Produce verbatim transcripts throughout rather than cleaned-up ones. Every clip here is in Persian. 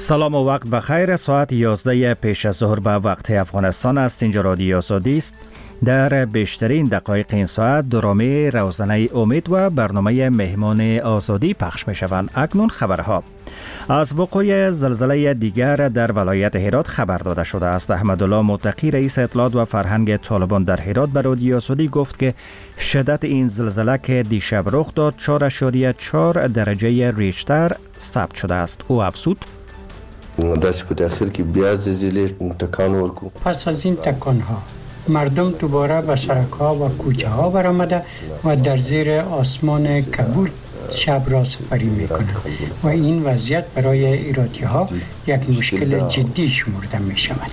سلام و وقت بخیر. ساعت یازده پیش از ظهر به وقت افغانستان است. اینجا رادیو آزادی است. در بیشترین دقایق این ساعت درامه روزانه امید و برنامه مهمان آزادی پخش می شوند. اکنون خبرها. از وقوع زلزله دیگر در ولایت هرات خبر داده شده است. احمدالله متقی رئیس اطلاعات و فرهنگ طالبان در هرات به رادیو آزادی گفت که شدت این زلزله که دیشب رخ داد چهار اعشاریه چهار درجه ریشتر ثبت شده است. او افزود: دست په تاخیر کې بیا زلزله تکان ورکو. پس از این تکان ها مردم دوباره به سرک ها و کوچه ها برآمده و در زیر آسمان کبود شب را سپری می کنند و این وضعیت برای ایراتی ها یک مشکل جدی شمرده می شود.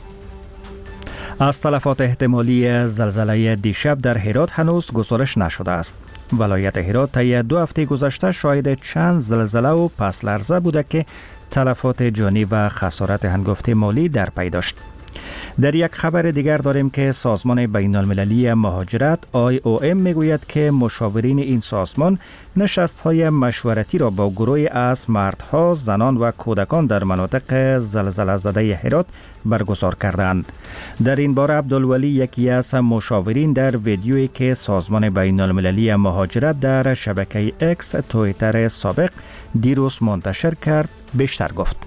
از تلفات احتمالی زلزله دیشب در هرات هنوز گزارش نشده است. ولایت هرات طی دو هفته گذشته شاهد چند زلزله و پس لرزه بوده که تلفات جانی و خسارت هنگفت مالی در پی داشت. در یک خبر دیگر داریم که سازمان بین المللی مهاجرت آی او ام میگوید که مشاورین این سازمان نشست‌های مشورتی را با گروهی از مردها، زنان و کودکان در مناطق زلزله زده هرات برگزار کردند. در این باره عبدالولی یکی از مشاورین در ویدیویی که سازمان بین المللی مهاجرت در شبکه اکس توییتر سابق دیروز منتشر کرد بیشتر گفت.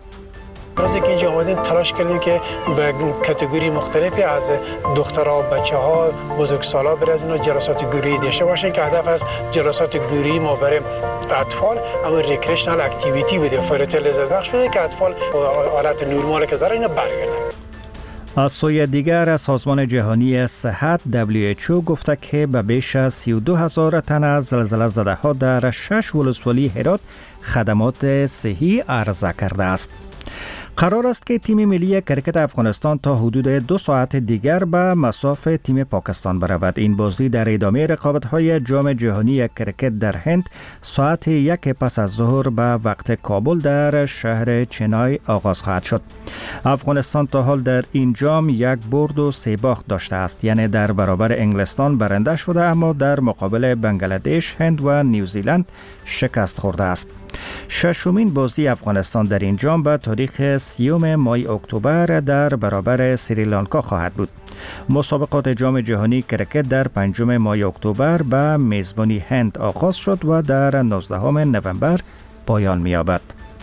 از اینکه اینجا آمدیم تلاش کردیم که به کاتگوری مختلفی از دخترها و بچه‌ها بزرگسالا بر از اینا جلسات گروهی داشته باشن که هدف از جلسات گروهی ما برای اطفال اما ریکریشنال اکتیویتی بوده، فعالیت لذت بخش بوده که اطفال حالت نرمال که دارن اینا برگردن. از سوی دیگر سازمان جهانی صحت دبلیو اچ او گفته که به بیش از سی و دو هزار تن از زلزله زده ها در شش ولسوالی هرات خدمات صحی عرضه کرده است. قرار است که تیم ملی کرکت افغانستان تا حدود دو ساعت دیگر به مصاف تیم پاکستان برود. این بازی در ادامه رقابت‌های جام جهانی کرکت در هند ساعت یک پس از ظهر به وقت کابل در شهر چنای آغاز خواهد شد. افغانستان تا حال در این جام یک برد و سه باخت داشته است، یعنی در برابر انگلستان برنده شده اما در مقابل بنگلادش، هند و نیوزیلند شکست خورده است. ششمین بازی افغانستان در این جام به تاریخ سیوم ماه اکتبر در برابر سریلانکا خواهد بود. مسابقات جام جهانی کرکت در پنجم ماه اکتبر به میزبانی هند آغاز شد و در نوزدهم نوامبر پایان می‌یابد.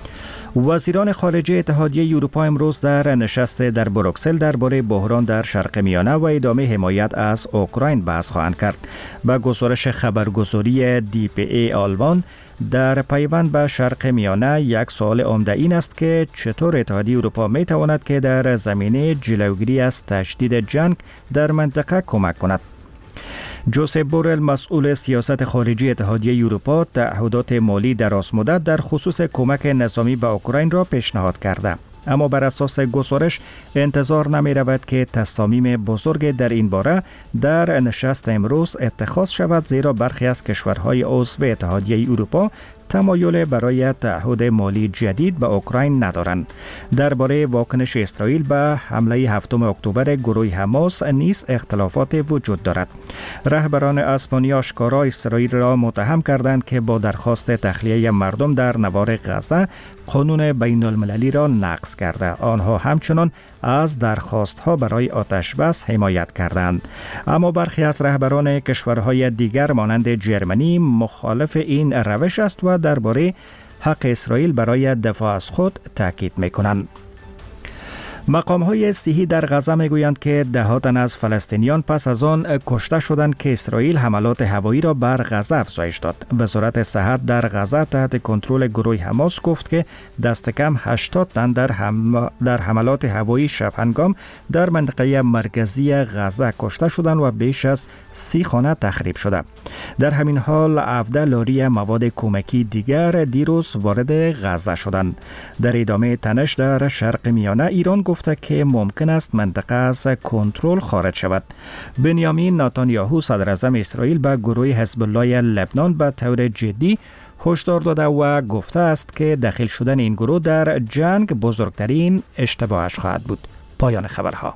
وزیران خارجه اتحادیه اروپا امروز در نشست در بروکسل درباره بحران در شرق میانه و ادامه حمایت از اوکراین بحث خواهند کرد. با گزارش خبرگزاری دی پی ای آلمان، در پیوند به شرق میانه یک سوال عمده این است که چطور اتحادیه اروپا می تواند که در زمینه جلوگیری از تشدید جنگ در منطقه کمک کند. جوزپ بورل مسئول سیاست خارجی اتحادیه اروپا تعهدات مالی درازمدت در خصوص کمک نظامی به اوکراین را پیشنهاد کرده، اما بر اساس گزارش انتظار نمی رود که تصامیم بزرگ در این باره در نشست امروز اتخاذ شود، زیرا برخی از کشورهای عضو اتحادیه اروپا تمایل برای تعهد مالی جدید به اوکراین ندارند. درباره واکنش اسرائیل به حمله هفتم اکتبر گروه حماس نیز اختلافات وجود دارد. رهبران اسپانی آشکارا اسرائیل را متهم کردند که با درخواست تخلیه مردم در نوار غزه قانون بین المللی را نقض کرده. آنها همچنان از درخواست‌ها برای آتش بس حمایت کردند. اما برخی از رهبران کشورهای دیگر مانند جرمنی مخالف این روش است و درباره حق اسرائیل برای دفاع از خود تاکید می‌کنند. مقام‌های صحی در غزه میگویند که ده تن از فلسطینیان پس از آن کشته شدند که اسرائیل حملات هوایی را بر غزه افزایش داد. وزارت صحت در غزه تحت کنترل گروه حماس گفت که دست کم هشتاد تن در, هم... در حملات هوایی شب هنگام در منطقه مرکزی غزه کشته شدند و بیش از سی خانه تخریب شده. در همین حال هفده لاری مواد کمکی دیگر دیروز وارد غزه شدند. در ادامه تنش در شرق میانه ایران گفت گفته که ممکن است منطقه از کنترل خارج شود. بنیامین نتانیاهو صدر اعظم اسرائیل به گروه حزب الله لبنان به طور جدی هشدار داده و گفته است که داخل شدن این گروه در جنگ بزرگترین اشتباهش خواهد بود. پایان خبرها.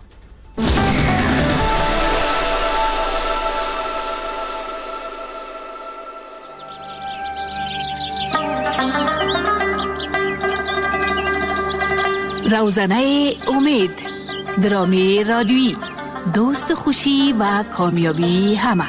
روزنه امید، درامی رادیویی، دوست خوشی و کامیابی همه.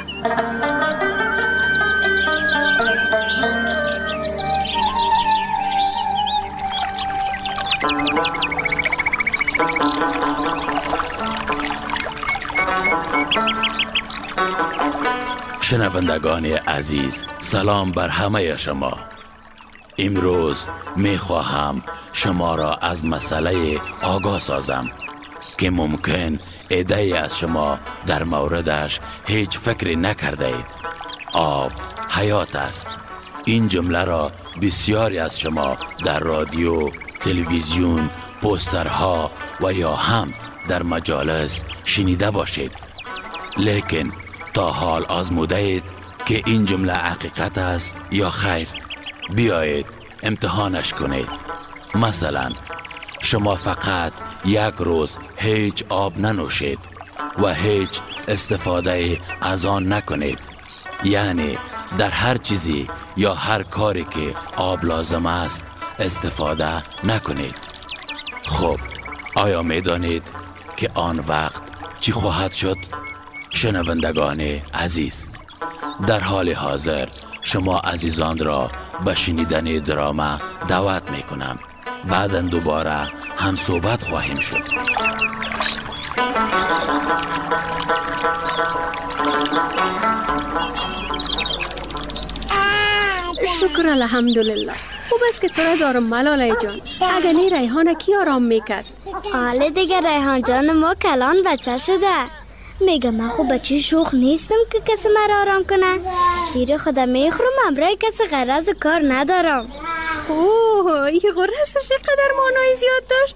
شنوندگان عزیز، سلام بر همه شما. امروز می خواهم شما را از مسئله آگاه سازم که ممکن ایده از شما در موردش هیچ فکری نکرده اید. آب حیات است. این جمله را بسیاری از شما در رادیو، تلویزیون، پوسترها و یا هم در مجالس شنیده باشید. لیکن تا حال آزموده اید که این جمله حقیقت است یا خیر؟ بیایید امتحانش کنید. مثلا شما فقط یک روز هیچ آب ننوشید و هیچ استفاده از آن نکنید، یعنی در هر چیزی یا هر کاری که آب لازم است استفاده نکنید. خب آیا می دانید که آن وقت چی خواهد شد؟ شنوندگان عزیز، در حال حاضر شما عزیزان را به شنیدن دراما دعوت می کنم. بعداً دوباره هم صحبت خواهیم شد. شکر الحمدلله. خوب است که تو را دارم ملاله جان. اگر نی ریحانه کی آرام میکرد؟ حالا دیگه ریحان جان ما کلان بچه شده. میگه من خوب بچه شوخ نیستم که کسی مرا آرام کنه. شیر خودم میخورم، امرای کسی غرض کار ندارم. اوه، این غرصش قدر مانای زیاد داشت.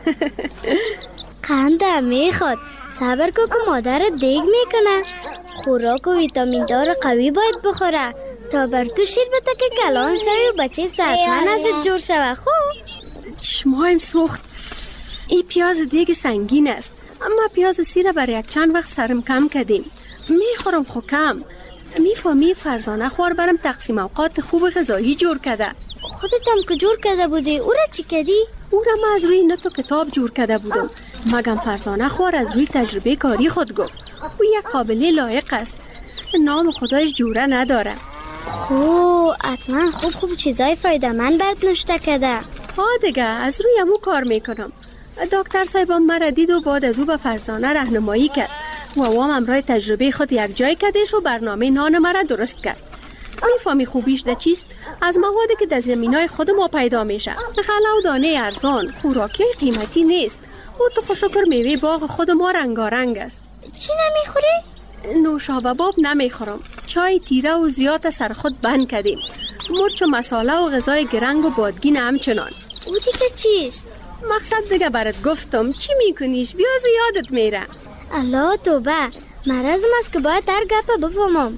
قنده میخواد. صبر کو که مادر دیگ میکنه. خوراک و ویتامین دار قوی باید بخوره تا بر تو شیر بتا که کلان شوی و بچه صحتمند ازت جور شوه. خوب چشمایم سوخت. این پیاز دیگ سنگین است، اما پیاز سیره برای یک چند وقت سرم کم کردیم. میخورم خو کم. میفهمی فرزانه خوار برم تقسیم اوقات خوب غذایی جور کرده. خودت هم که جور کرده بودی، او را چی کردی؟ او را من از روی نتو کتاب جور کرده بودم. مگم فرزانه خوار از روی تجربه کاری خود گفت. او یک قابلی لایق است، نام خدایش جوره نداره. خو حتما خوب خوب چیزای فایده من برد نشته کرده. ها دیگه از روی امو کار میکنم. دکتر صاحبم مرا دید و بعد از او به فرزانه راهنمایی کرد و وام امرای تجربه خود یک جای کردش و برنامه نان مرا درست کرد. میفهمی خوبیش ده چیست؟ از موادی که در زمینای خود ما پیدا میشه. غله و دانه ارزان، خوراکی قیمتی نیست. و تو خوشکر میوه باغ خود ما رنگارنگ است. چی نمیخوری؟ نوشابه باب نمیخورم. چای تیره و زیاد سر خود بند کردیم. مرچ و مساله و غذای گرنگ و بادگین همچنان. او دیگه چیست؟ مقصد دیگه برات گفتم. چی میکنیش؟ بیاز و یادت میره. الله توبه، مرضم است که باید در گپه بفهمم.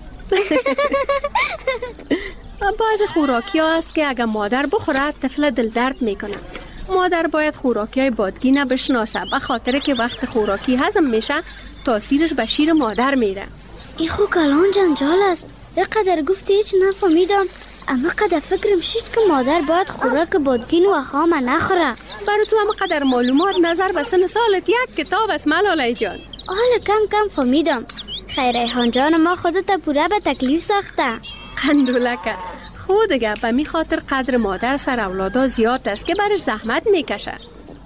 بعض خوراکی ها است که اگر مادر بخوره طفل دل درد میکنه. مادر باید خوراکی های بادگین بشناسه، به خاطر که وقت خوراکی هضم میشه تاثیرش به شیر مادر میره. این خو کلان جنجال است. به قدر گفتی هیچ نفهمیدم، اما قدر فکرم شید که مادر باید خوراک بادگین و خام نخوره. برای تو هم قدر معلومات نظر به سن سالت یک کتاب است ملاله جان. حالا کم کم فهمیدم. خیر ریحان جان ما خودت پوره به تکلیف ساخته. قندولکه خود دیگه به می خاطر قدر مادر سر اولادا زیاد است که برش زحمت میکشه.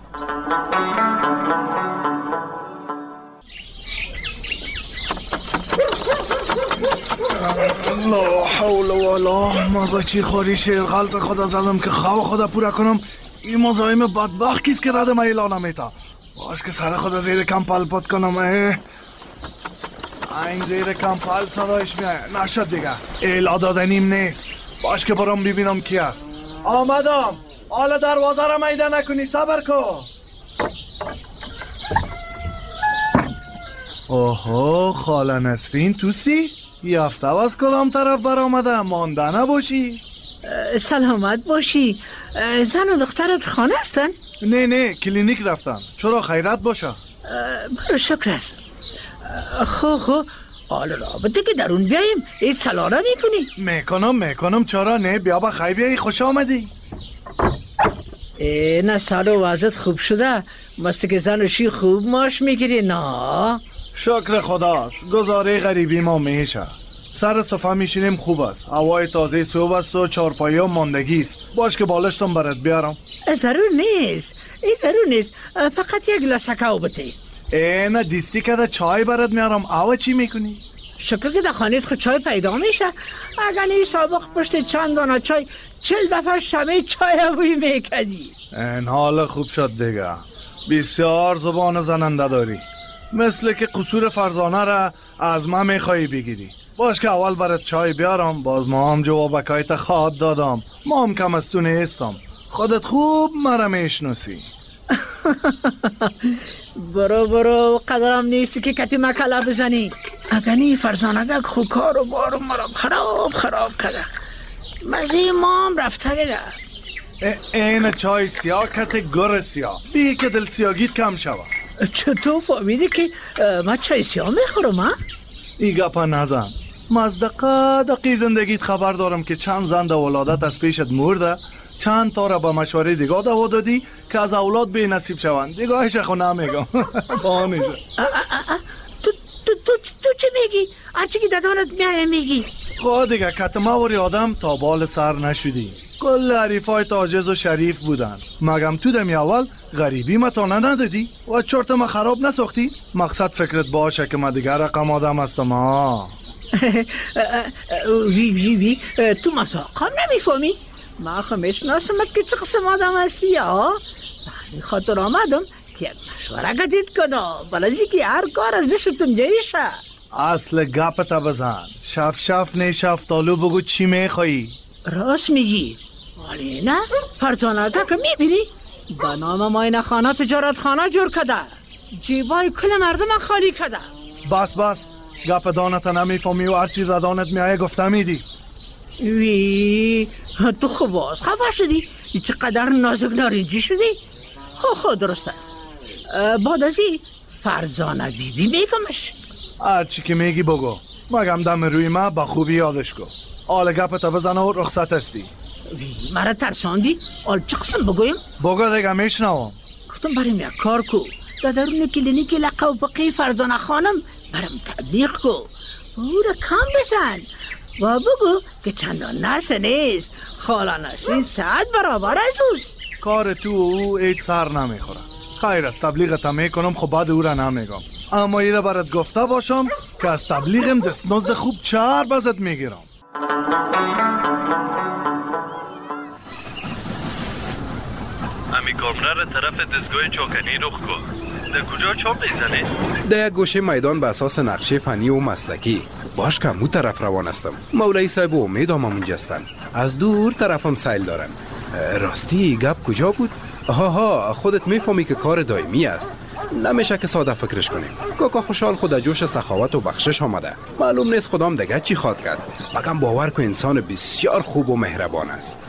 لا حول ولا ما بچی خوری شیر غلط خدا زدم که خواه خدا پورا کنم. این مزایم بدبخت کیست که رد ما اعلان میتا؟ باش که سر خدا زیر کمپل پت کنم. این زیر کمپل صدایش میاد. نشد دیگه، اعلان دادنیم نیست. باش که برام ببینم کی است. آمدم. حالا دروازه را میده نکنی، صبر کن. اوهو خاله نسرین توسی؟ یافته از کدام طرف بر آمده؟ مانده نباشی؟ سلامت باشی. زن و دخترت خانه هستن؟ نه نه کلینیک رفتن. چرا خیرت باشه؟ برو شکر است. خو خو حالا رابطه که درون بیاییم ای سلاره میکنی؟ میکنم میکنم چرا نه، بیا با خیلی بیایی خوش آمدی. نه سال و وضعت خوب شده؟ مثل که زنشی خوب ماش میگیری نه؟ شکر خداست. گزاره غریبی ما میشه. سر صفحه میشینیم خوب است. هوای تازه صبح است و چارپایی ها ماندگی است. باش که بالشتم برات بیارم. ضرور نیست. این ضرور نیست. فقط یک گلاس کاو بده. نه دیستی که چای برات میارم. آوا چی میکنی؟ شکر که در خانیت خود چای پیدا میشه. اگر این سابق پشت چند دانه چای چل دفعه شمه چای بوی میکدی. این حال خوب شد دیگه. بسیار زبان زننده داری. مثل که قصور فرزانه را از من میخوایی بگیری. باش که اول برات چای بیارم. باز ما هم جوابکایت خواد دادم. ما هم کم از تو نیستم. خودت خوب مرا میشناسی. برو برو قدرم نیست که کتی مکلا بزنی. اگنی فرزانه خوب کار و بارو مرا خراب خراب کرده. مزی ما هم رفته دیگه. این چای سیاه کت گر سیاه. بی که دل سیاگیت کم شود. چطور فهمیدی که من چای سیاه میخورم ها؟ ای گپا نزن. مزدقه دقی زندگیت خبر دارم که چند زن در ولادت از پیشت مرده. چند تا را با مشوره دیگاه دوا دادی که از اولاد بی نصیب شوند. دیگاهش خو نمیگم. بانیشه تو تو تو تو چی میگی؟ هرچی که دادانت میای میگی. خود دیگه کتماوری آدم تا بال سر نشدی. کل حریفای تاجز و شریف بودن. مگم تو دمی اول غریبی ما تا ندادی و چرت ما خراب نساختی؟ مقصد فکرت باشه که ما دیگر رقم آدم هستم ها. وی وی وی تو مساقم نمیفهمی؟ ما خمیش ناسمت که چه قسم آدم هستی ها؟ به خاطر آمدم که یک مشوره گدید کنم بلازی که هر کار ازشتون جایشه. اصل گپت بزن. شف شف نه شفتالو بگو چی میخوایی؟ راست میگی. ولی نه فرزانه که میبینی به نام ماین خانه تجارت خانه جور کده. جیبای کل مردم خالی کده. بس بس گپ دانت نمیفهمی و هر چیز دانت میایه گفته میدی. وی تو خوب باز خفه شدی. چقدر نازک نارنجی شدی. خو خو درست است. بعد از این فرزانه بیبی میگمش. هر چی که میگی بگو. مگم دم روی ما با خوبی یادش کن. آل گپت بزن و رخصت هستی. وی مرا ترساندی. آل چه قسم بگویم؟ بگو دیگه میشنوم. گفتم بریم یک کار کو. در درون کلینیک لقب بقی فرزانه خانم برم تبلیغ کو. او را کم بزن و بگو که چندان نرسه نیست. خالا نسرین ساعت برابر از اوست. کار تو او ایت سر نمیخوره. خیر است تبلیغت میکنم خب بعد او را نمیگم. اما ایره برات گفته باشم که از تبلیغم دست نزد خوب چهار بزد میگیرم. امی کامره را طرف دستگاه چاکنی رخ کن. در کجا چاپ میزنی؟ در یک گوشه میدان به اساس نقشه فنی و مسلکی. باش که مو طرف روان استم. مولای صاحب و امید هم همونجا هستن. از دور طرفم سیل دارن. راستی گپ کجا بود؟ ها ها خودت میفهمی که کار دائمی است. نمیشه که ساده فکرش کنیم. کاکا خوشحال خود از جوش سخاوت و بخشش آمده. معلوم نیست خدام دیگه چی خواد کرد. مگم باور که انسان بسیار خوب و مهربان است.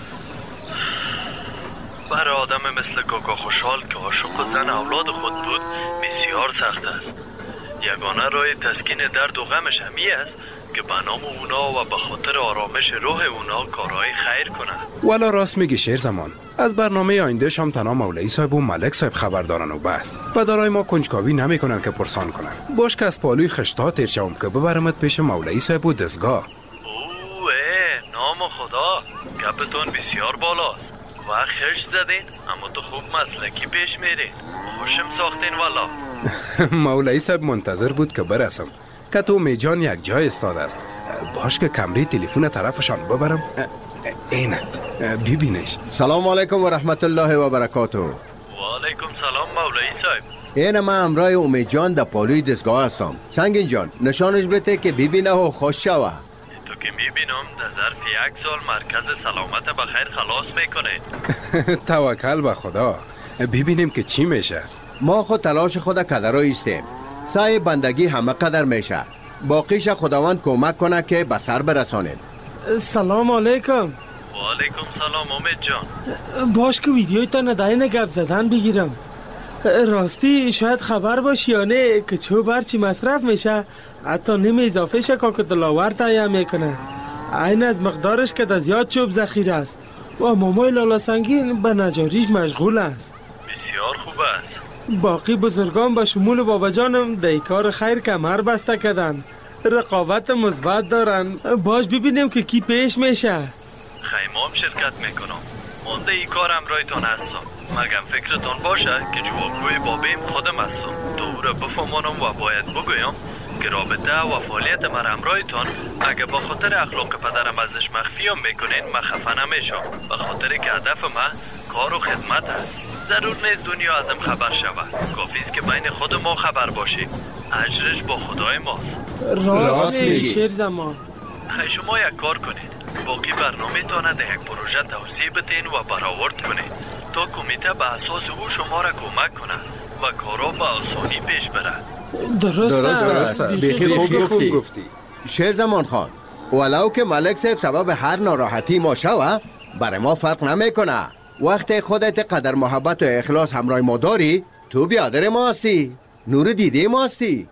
برای آدم مثل کاکا خوشحال که عاشق زن اولاد خود بود بسیار سخت است. یگانه راه تسکین درد و غمش همی است که به نام اونا و به خاطر آرامش روح اونا کارهای خیر کنند. والا راست میگی شیر زمان. از برنامه آینده شام تنها مولای صاحب و ملک صاحب خبر دارن و بس. و دارای ما کنجکاوی نمیکنن که پرسان کنن. باش که از پالوی خشتا تیر شوم که ببرمت پیش مولای صاحب و دستگاه. اوه نام خدا گپتون بسیار بالاست. و خرش زدین اما تو خوب مسلکی پیش میرین. خوشم ساختین والا. مولای صاحب منتظر بود که برسم. که تو میجان یک جای استاد است. باش که کمری تلفن طرفشان ببرم. اینه ببینش. سلام علیکم و رحمت الله و برکاته. و علیکم سلام مولای صاحب. اینه من امرای امید جان در پالوی دستگاه هستم. سنگین جان نشانش بده که ببینه و خوش شوه. تو که میبینم در ظرف یک سال مرکز سلامت بخیر خلاص میکنه. توکل به خدا. ببینیم که چی میشه. ما خود تلاش خود کدر ایستیم. سعی بندگی همه قدر میشه. باقیش خداوند کمک کنه که به سر برسانیم. سلام علیکم. و علیکم سلام امید جان. باش که ویدیوی تا نداین گپ زدن بگیرم. راستی شاید خبر باشی یا نه که چو برچی مصرف میشه حتی نیم اضافه شه که دلاور تایه میکنه. این از مقدارش که در زیاد چوب ذخیره است. و مامای لالا سنگین به نجاریش مشغول است. بسیار خوب است. باقی بزرگان به شمول بابا جانم در کار خیر کمر بسته کردن، رقابت مثبت دارن. باش ببینیم که کی پیش میشه. خیمام شرکت میکنم. مانده ای کار امرایتان هستم. مگم فکرتان باشه که جوابگوی بابیم خودم هستم. تو او را بفهمانم و باید بگویم که رابطه و فعالیت من امرایتان اگه با خاطر اخلاق پدرم ازش مخفیم میکنین من خفه نمیشم. به خاطر که هدف من کار و خدمت هست. ضرور نیست دنیا ازم خبر شود. کافیست که بین خود ما خبر باشی. اجرش با خدای ماست. راست میگی شیر زمان. خیلی شما یک کار کنید. باقی برنامه تانه ده یک پروژه توسیع بدین و برآورد کنید تا کمیته به اساس او شما را کمک کنه و کارا به آسانی پیش بره. درست درست بیخی خوب گفتی. شیر زمان خان، ولو که ملک صاحب سبب هر ناراحتی ما شوه برای ما فرق نمیکنه. وقتی خودت قدر محبت و اخلاص همراه ما داری تو بیادر ما هستی، نور دیده ما هستی.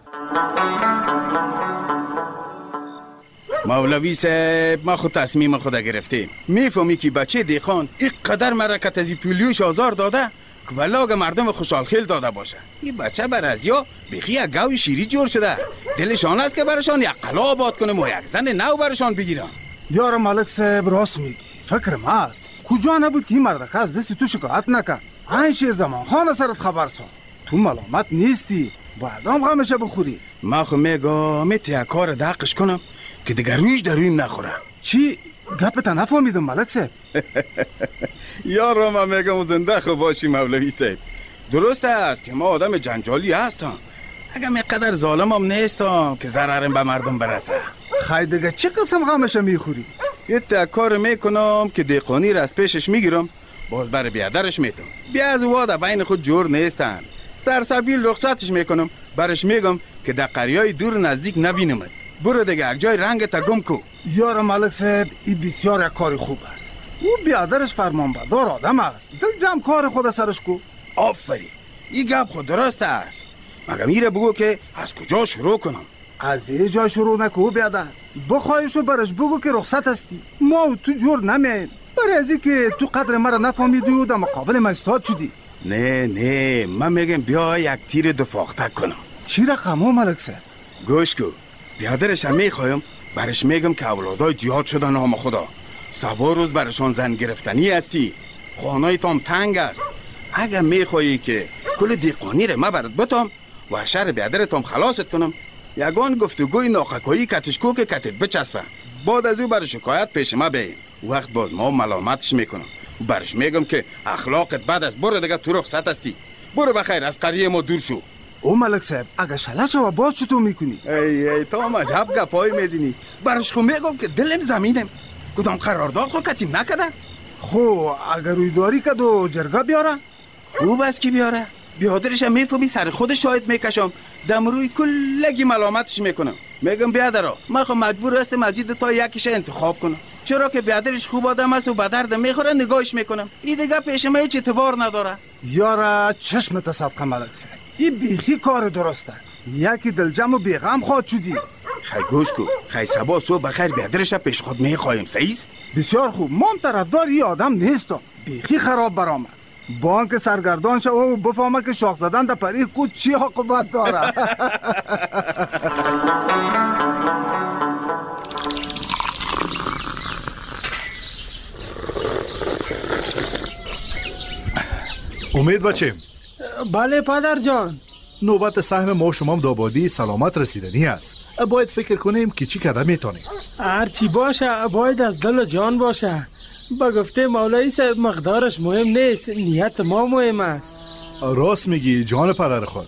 مولوی صاحب ما خود تصمیم خود گرفتیم. میفهمی که بچه دیخان اینقدر مرکت از پولیوش آزار داده که ولاگ مردم خوشحال خیل داده باشه. این بچه بر از یا بخی یک گوی شیری جور شده. دلشان است که برشان یک قلعه آباد کنم و یک زن نو برشان بگیرم. یار ملک صاحب راست میگی. فکر ما است کجا نبود که این مردک از دست تو شکایت نکرد. این شیر زمان خان سرت خبر سان. تو ملامت نیستی، باید هم غمشه بخوری. ما خو میگم میتی یک کار دقش کنم که دیگر رویش در رویم نخوره. چی؟ گپتا نفهمیدم ملک صاحب. یارو ما میگم زنده خو باشی مولوی صاحب. درست است که ما آدم جنجالی هستم، اگه میقدر ظالم هم نیستم که ضررم به مردم برسه. خیلی دیگه چه قسم غمشه میخوری؟ یه تا کار میکنم که دیقانی را از پیشش میگیرم، باز بر بیادرش میتم. بیا از وادا بین خود جور نیستن. سرسبیل رخصتش میکنم، برش میگم که در قریای دور نزدیک نبینمت. برو دیگه یک جای رنگ تا گم کو. یار ملک صاحب این بسیار یک کار خوب است. او بیادرش فرمانبردار آدم است. دل جمع کار خود سرش کو. آفرین، این گپ خود درست است. مگه میره بگو که از کجا شروع کنم؟ از یه جا شروع نکو بیادر. بخواهشو برش بگو که رخصت هستی. ما و تو جور نمیم. برای ازی که تو قدر مرا نفهمیدی و در مقابل ما استاد شدی. نه نه من میگم بیا یک تیر دفاقته کنم. چی رقمو ملک صاحب؟ گوش کو. بیادرش هم میخوایم برش میگم که اولادای دیاد شدن نام خدا. سبا روز برشان زن گرفتنی هستی. خانای تام تنگ است. اگر میخوایی که کل دیقانی رو ما برد بتام و شر بیادر تام خلاصت کنم، یگان گفتگوی ناخکایی کتشکو که کتت بچسبه. بعد از او بر شکایت پیش ما بیاییم. وقت باز ما ملامتش میکنم و برش میگم که اخلاقت بد است. برو دیگه تو رخصت هستی. برو بخیر از قریه ما دور شو. او ملک صاحب اگه شلش و باز چطور میکنی؟ ای ای تو هم عجب گپای میزنی. برش خو میگم که دلم زمینم. کدام قرارداد خو کتیم نکده؟ خو اگر روی داری کد و جرگه بیاره؟ خوب است که بیاره. بیادرش هم میفهمی سر خودش شاید میکشم. دم روی کلگی ملامتش میکنم. میگم بیادرا من خو مجبور هستم از این تا یکیش انتخاب کنم. چرا که بیادرش خوب آدم است و به درد میخوره نگاهش میکنم. این دیگه پیش ما هیچ اعتبار نداره. یارا چشمت صدقه ملک صاحب. این بیخی کار درست است. یکی دلجم و بیغم خواهد شدی. خیلی گوش کو. خیلی سبا صبح بخیر بیادرش پیش خود میخوایم. سعیز؟ بسیار خوب. ما هم طرفدار این آدم نیستم. بیخی خراب برآمد. بانک سرگردان شو و بفهمه که شاخ زدن در پری کود چی عاقبت داره. امید بچه. بله پدر جان. نوبت سهم ما شما دابادی سلامت رسیدنی است. باید فکر کنیم که چی کده میتونیم. هر چی باشه باید از دل و جان باشه. با گفته مولایی صاحب مقدارش مهم نیست، نیت ما مهم است. راست میگی جان پدر خود.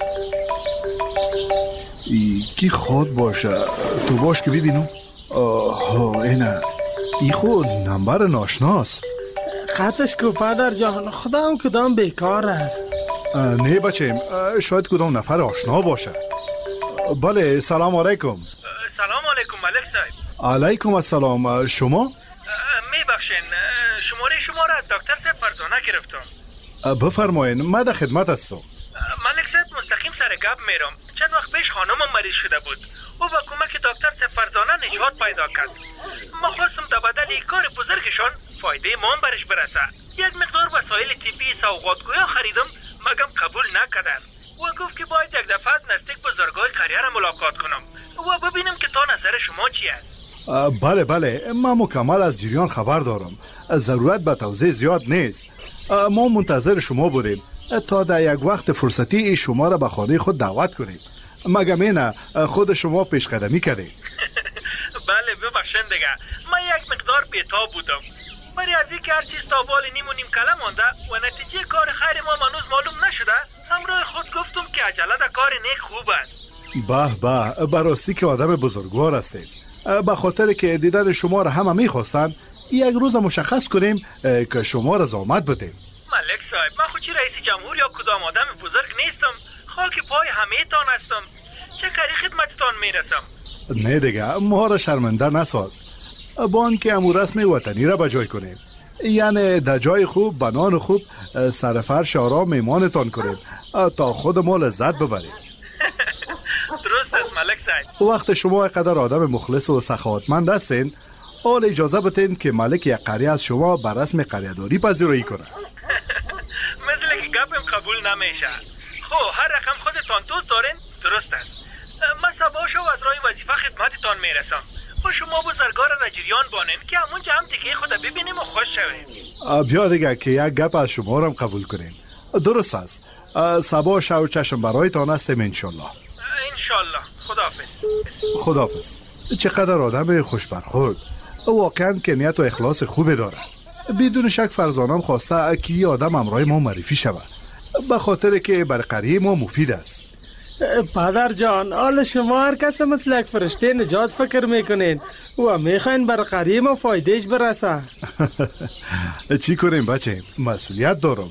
ای کی خود باشه تو باش که ببینم. آها اینه ای خود نمبر ناشناست. خطش کو پدر جان خدا هم کدام بیکار است. نه بچه شاید کدام نفر آشنا باشه. بله سلام علیکم. سلام علیکم ملک صاحب. علیکم السلام. شما؟ میبخشین شماره شما را از دکتر صاحب فرزانه گرفتم. بفرمایین من در خدمت هستم. ملک صاحب مستقیم سر گپ میرم. چند وقت پیش خانمم مریض شده بود. او با کمک دکتر صاحب فرزانه نجات پیدا کرد. ما خواستم در بدل این کار بزرگشان فایده ما برش برسه. یک مقدار وسایل طبی سوغاتگویا خریدم مگم قبول نکردن و گفت که باید یک دفعه نزدیک بزرگای قریه را ملاقات کنم و ببینم که تا نظر شما چی است. بله بله، من مکمل از جریان خبر دارم. ضرورت به توضیح زیاد نیست. ما منتظر شما بودیم تا در یک وقت فرصتی شما را به خانه خود دعوت کنیم. مگم اینه خود شما پیش قدمی کردید؟ بله ببخشین دیگه، من یک مقدار بی‌تاب بودم. برای از اینکه هر چیز تا بال نیم و نیم کله مانده و نتیجه کار خیر ما منوز معلوم نشده، همراه خود گفتم که عجله در کار نیک خوب است. به به، براستی که آدم بزرگوار هستید. به خاطر که دیدن شما را همه میخواستن، یک روز مشخص کنیم که شما را زحمت بدیم. ملک صاحب، من خود چی رئیس جمهور یا کدام آدم بزرگ نیستم. خاک پای همه تان هستم. چه کاری خدمتتان میرسم؟ نه دیگه، ما را شرمنده نساز. با آنکه امو رسم وطنی را بجای کنیم، یعنی در جای خوب بنان خوب سرفرش آرام میمانتان کنیم تا خود ما لذت ببریم. درست است ملک صاحب. وقت شما اینقدر آدم مخلص و سخاوتمند هستین، حال اجازه بدین که ملک یک قریه از شما بر رسم قریه‌داری پذیرایی کنه. مثل که گپم قبول نمیشه. خب هر رقم خودتان دوست دارین درست است. من صبح شو از راه وظیفه خدمتتان میرسم و شما بزرگار را جریان بانین که همونجا هم دیگه خود ببینیم و خوش شویم. بیا دیگه که یک گپ از شما را برقبول کنیم. درست است. صبح شو چشم برایتان هستیم انشالله. انشالله. خداحافظ. خداحافظ. چقدر آدم خوش برخورد. واقعا که نیت و اخلاص خوبی داره. بدون شک فرزانم خواسته که یه آدم همراه ما معرفی شود، به خاطر که بر قریه ما مفید است. پدر جان، حال شما هر کس مثل یک فرشته نجات فکر میکنین و میخواین بر قریه ما فایدهش برسه. چی کنیم بچه؟ مسئولیت دارم.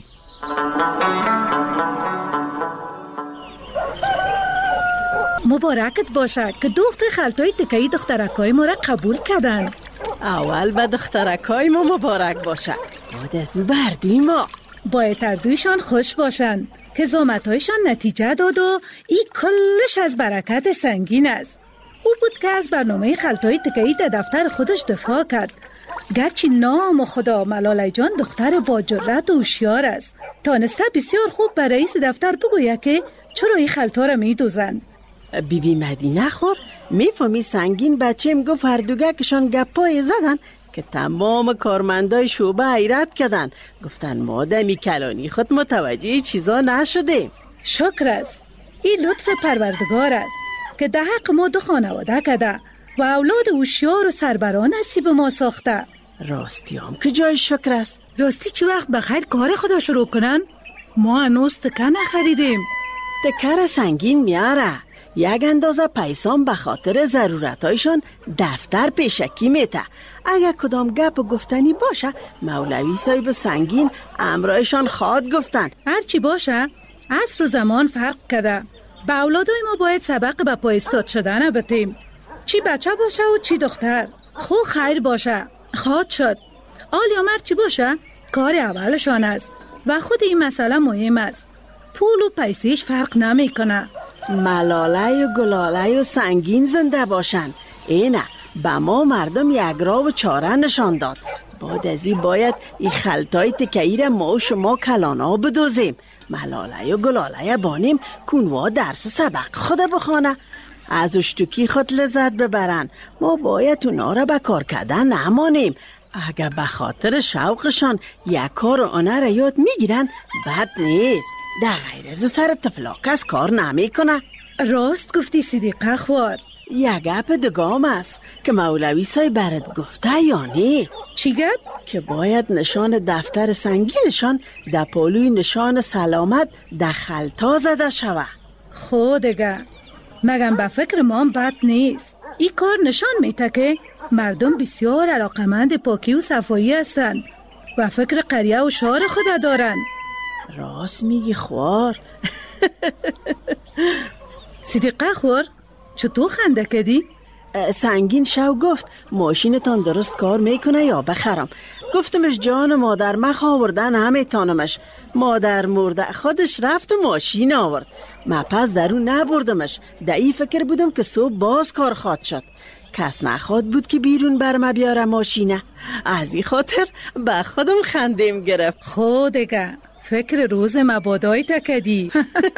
مبارکت باشه که دختر خلطای تکهی دخترکای ما را قبول کردن. اول به دخترکای ما مبارک باشه، بعد از اون بردوی ما. باید تردویشان خوش باشن که زحمت‌هایشان نتیجه داد و این کلش از برکت سنگین است. او بود که از برنامه خلطای تکهی در دفتر خودش دفاع کرد. گرچه نام خدا ملاله جان دختر با جرأت و هوشیار است، تانسته بسیار خوب به رئیس دفتر بگوید که چرا این خلطا را میدوزند. بی بی مدینه خور میفهمی سنگین بچه‌م گفت هر دوگه کشان گپای زدن که تمام کارمندای شعبه حیرت کردن، گفتن ما دمی کلانی خود متوجه چیزا نشده. شکر است. این لطف پروردگار است که در حق ما دو خانواده کده و اولاد هوشیار و سربران نصیب ما ساخته. راستی هم که جای شکر است. راستی چه وقت بخیر کار خدا شروع کنن؟ ما هنوز تکه نخریدیم. تکه سنگین میاره، یک اندازه پیسان به خاطر ضرورتایشان دفتر پیشکی میته. اگر کدام گپ گفتنی باشه مولوی صاحب سنگین امرایشان خواد گفتن. هرچی باشه عصر و زمان فرق کرده. به اولادای ما باید سبق به پای استاد شدن بتیم، چی بچه باشه و چی دختر. خو خیر باشه خواد شد، آل یا مرد چی باشه کار اولشان است و خود این مسئله مهم است. پول و پیسیش فرق نمی کنه. ملاله و گلاله و سنگین زنده باشن. اینه به ما مردم یک راه و چاره نشان داد. بعد از این باید این خلطای تکهی را ما و شما کلانا بدوزیم. ملاله و گلاله بانیم کنوا درس سبق خود بخوانه، از اشتوکی خود لذت ببرن. ما باید اونا را به کار کردن نمانیم. اگر به خاطر شوقشان یک کار آنه را یاد میگیرن بد نیست. در غیر از سر تفلاک از کار نمی کنه. راست گفتی صدیقه خوار. یک گپ دگام است که مولوی صاحب برات گفته یا نه؟ چی گپ؟ که باید نشان دفتر سنگینشان در پالوی نشان سلامت در خلطا زده شوه. خودگه مگم به فکر ما بد نیست. این کار نشان میده که مردم بسیار علاقمند پاکی و صفایی هستند و فکر قریه و شهر خود دارن. راست میگی خوار. صدیقه خور چطور خنده کردی؟ سنگین شو گفت ماشینتان درست کار میکنه یا بخرم. گفتمش جان مادر مخ آوردن همه تانمش. مادر مرده خودش رفت و ماشین آورد. من پس در اون نبردمش. در این فکر بودم که صبح باز کار خواد شد. کس نخواد بود که بیرون برم بیاره ماشینه. از این خاطر به خودم خندیم گرفت. خودگه فکر روز مبادای تکدی.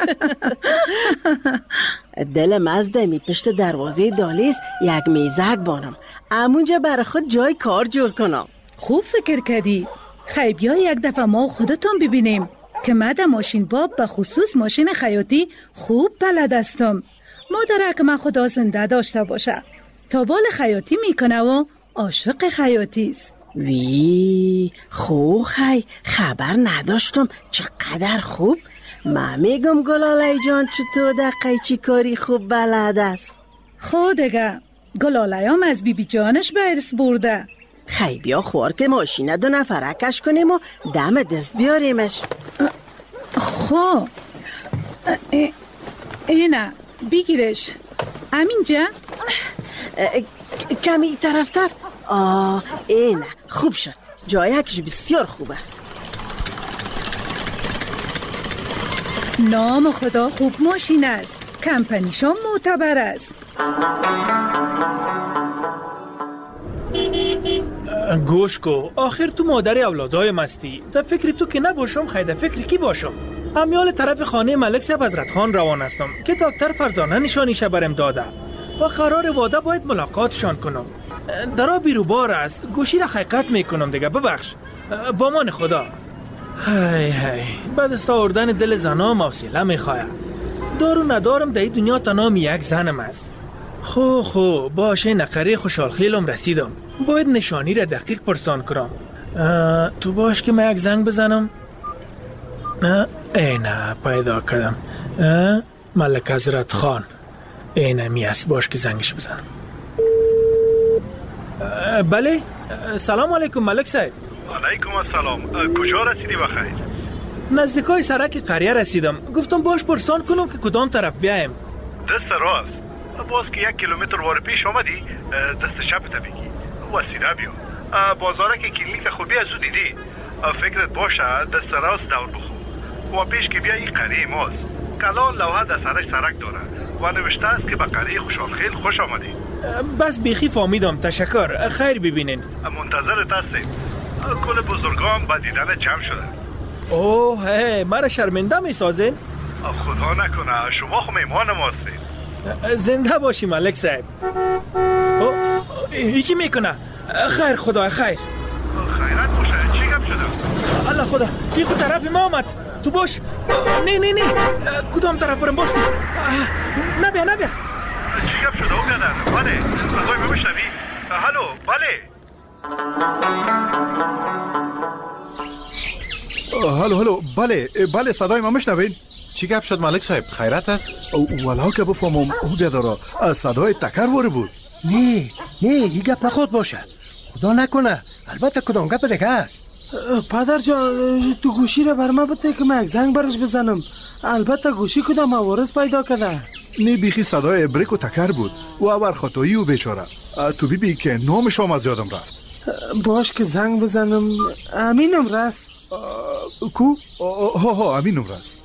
دل مزده می پشت دروازه دالیس یک میزک بانم، امونجا برای خود جای کار جور کنم. خوب فکر کردی. خیلی بیا یک دفعه ما خودتون ببینیم که من در ماشین باب به خصوص ماشین خیاطی خوب بلد هستم. مادره که من خدا زنده داشته باشه تا بال خیاطی میکنه و عاشق خیاطی است. وی خو خی خبر نداشتم، چقدر خوب. من میگم گلاله جان چطور در قیچی کاری خوب بلد است. خودگه گلاله هم از بی بی جانش به ارث برده. خی بیا خوار که ماشینه دو نفرکش کنیم و دم دست بیاریمش. خب اینه بگیرش امینجا. کمی طرفتر. آه اینه خوب شد، جایکش بسیار خوب است. نام خدا خوب ماشین است، کمپنیشون معتبر است. گوش کو، آخر تو مادر اولادای مستی. در فکر تو که نباشم خیلی فکر کی باشم؟ امیال طرف خانه ملک صاحب حضرت خان روان هستم که دکتر فرزانه نشانیش برم داده و قرار واده باید ملاقاتشان کنم. درا بیروبار است، گوشی را حقیقت میکنم دیگه، ببخش. با من خدا. هی هی بعد از آوردن دل زنا موصله میخواه. دارو ندارم در دنیا تنام یک زنم است. خو خو باشه نقره خوشحال خیلم رسیدم، باید نشانی را دقیق پرسان کنم. تو باش که من یک زنگ بزنم. اینه پیدا کردم، ملک حضرت خان. اینه می است، باش که زنگش بزنم. بله سلام علیکم ملک صاحب. علیکم السلام. کجا رسیدی بخیر؟ نزدیکای سرک قریه رسیدم، گفتم باش پرسان کنم که کدام طرف بیایم. دست راست، باز که یک کیلومتر وار پیش آمدی دست چپ تا بگی وسیله بیا. بازاره که کلینیک خوبی از او دیدی، فکرت باشه دست راست دور بخو و پیش که بیا این قریه ماست. کلان لوحه در سرش سرک داره و نوشته است که به قریه خوشحال خیل خوش آمدی. بس بیخی فهمیدم، تشکر. خیر ببینین. منتظرت هستیم. کل بزرگان با دیدن جمع شده. اوه هی مرا شرمنده می سازین؟ خدا نکنه، شما خو میمان ما هستید. زنده باشی ملک صاحب. هیچی میکنه؟ خیر خدا خیر. خیرت باشه، چی گپ شده؟ الله خدا بی خود طرف ما آمد. تو باش. نه نه نه کدام طرف برم باش تو. نبیا نبیا. چی گپ شده او بیادر؟ بله صدای ما بشنوی؟ هلو بله. هلو هلو بله بله صدای ما میشنوین؟ چی گپ شد ملک صاحب؟ خیرت است؟ والا که بفهمم او بیادارا صدای تکر واره بود. نه نه این گپ نخواد باشه، خدا نکنه. البته کدام گپ دیگه است. پدر جان تو گوشی را بر ما بده که من یک زنگ برش بزنم. البته گوشی کدام عوارض پیدا کرده. نه بیخی صدای بریک و تکر بود و بر خطایی و بیچاره. تو بی بی که نامش هم از یادم رفت. باش که زنگ بزنم. امینم رست. کو؟ ها ها امینم رست.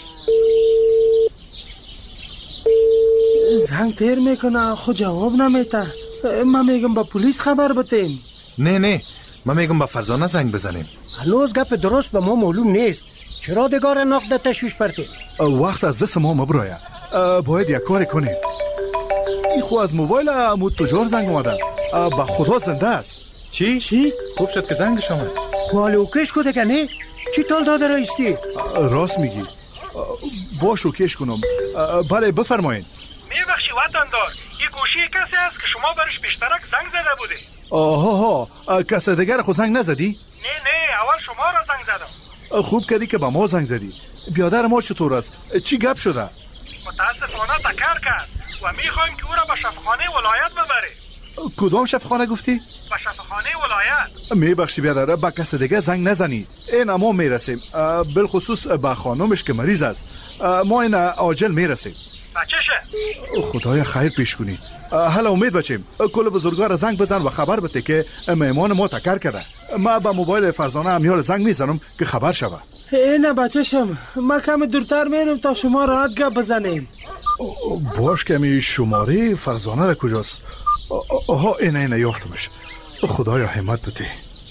زنگ تیر میکنه خود جواب نمیده. من میگم با پلیس خبر بتیم. نه نه من میگم با فرزانه زنگ بزنیم. هنوز گپ درست به ما معلوم نیست. چرا دگار نقد تشویش پرتیم؟ وقت از دست ما مبرایه، باید یک کاری کنیم. این خو از موبایل امو تجار زنگ اومده، با خدا زنده است. چی؟ چی؟ خوب شد که زنگش آمد. خوالوکش کده که نه؟ چی تال داده رایستی؟ راست میگی، باشو کش کنم. بله بفرمایین. میبخشی وطندار، این گوشی کسی است که شما برش بیشترک زنگ زده بوده. آها ها کسی دیگر خود زنگ نزدی؟ نه نه اول شما را زنگ زدم. خوب کردی که با ما زنگ زدی. بیادر ما چطور است؟ چی گپ شده؟ متاسفانه تکر کرد و میخوایم که او را به شفاخانه ولایت ببره. کدام شفاخانه گفتی؟ به شفاخانه ولایت. میبخشی بیادر با کسی دیگه زنگ نزنی. این ما میرسیم، بالخصوص با خانمش که مریض است. ما این عاجل میرسیم. بچه‌شه خدایا خیر پیش کنی. حالا امید بچیم کل بزرگوار زنگ بزن و خبر بده که مهمان ما تکر کرده. ما با موبایل فرزانه امیال زنگ میزنم که خبر شوه. نه بچه‌شم، ما کم دورتر میرم تا شما راحت گپ بزنیم. باش کمی شماره فرزانه را کجاست؟ آها اینه اینه یافتمش. خدایا همت بده.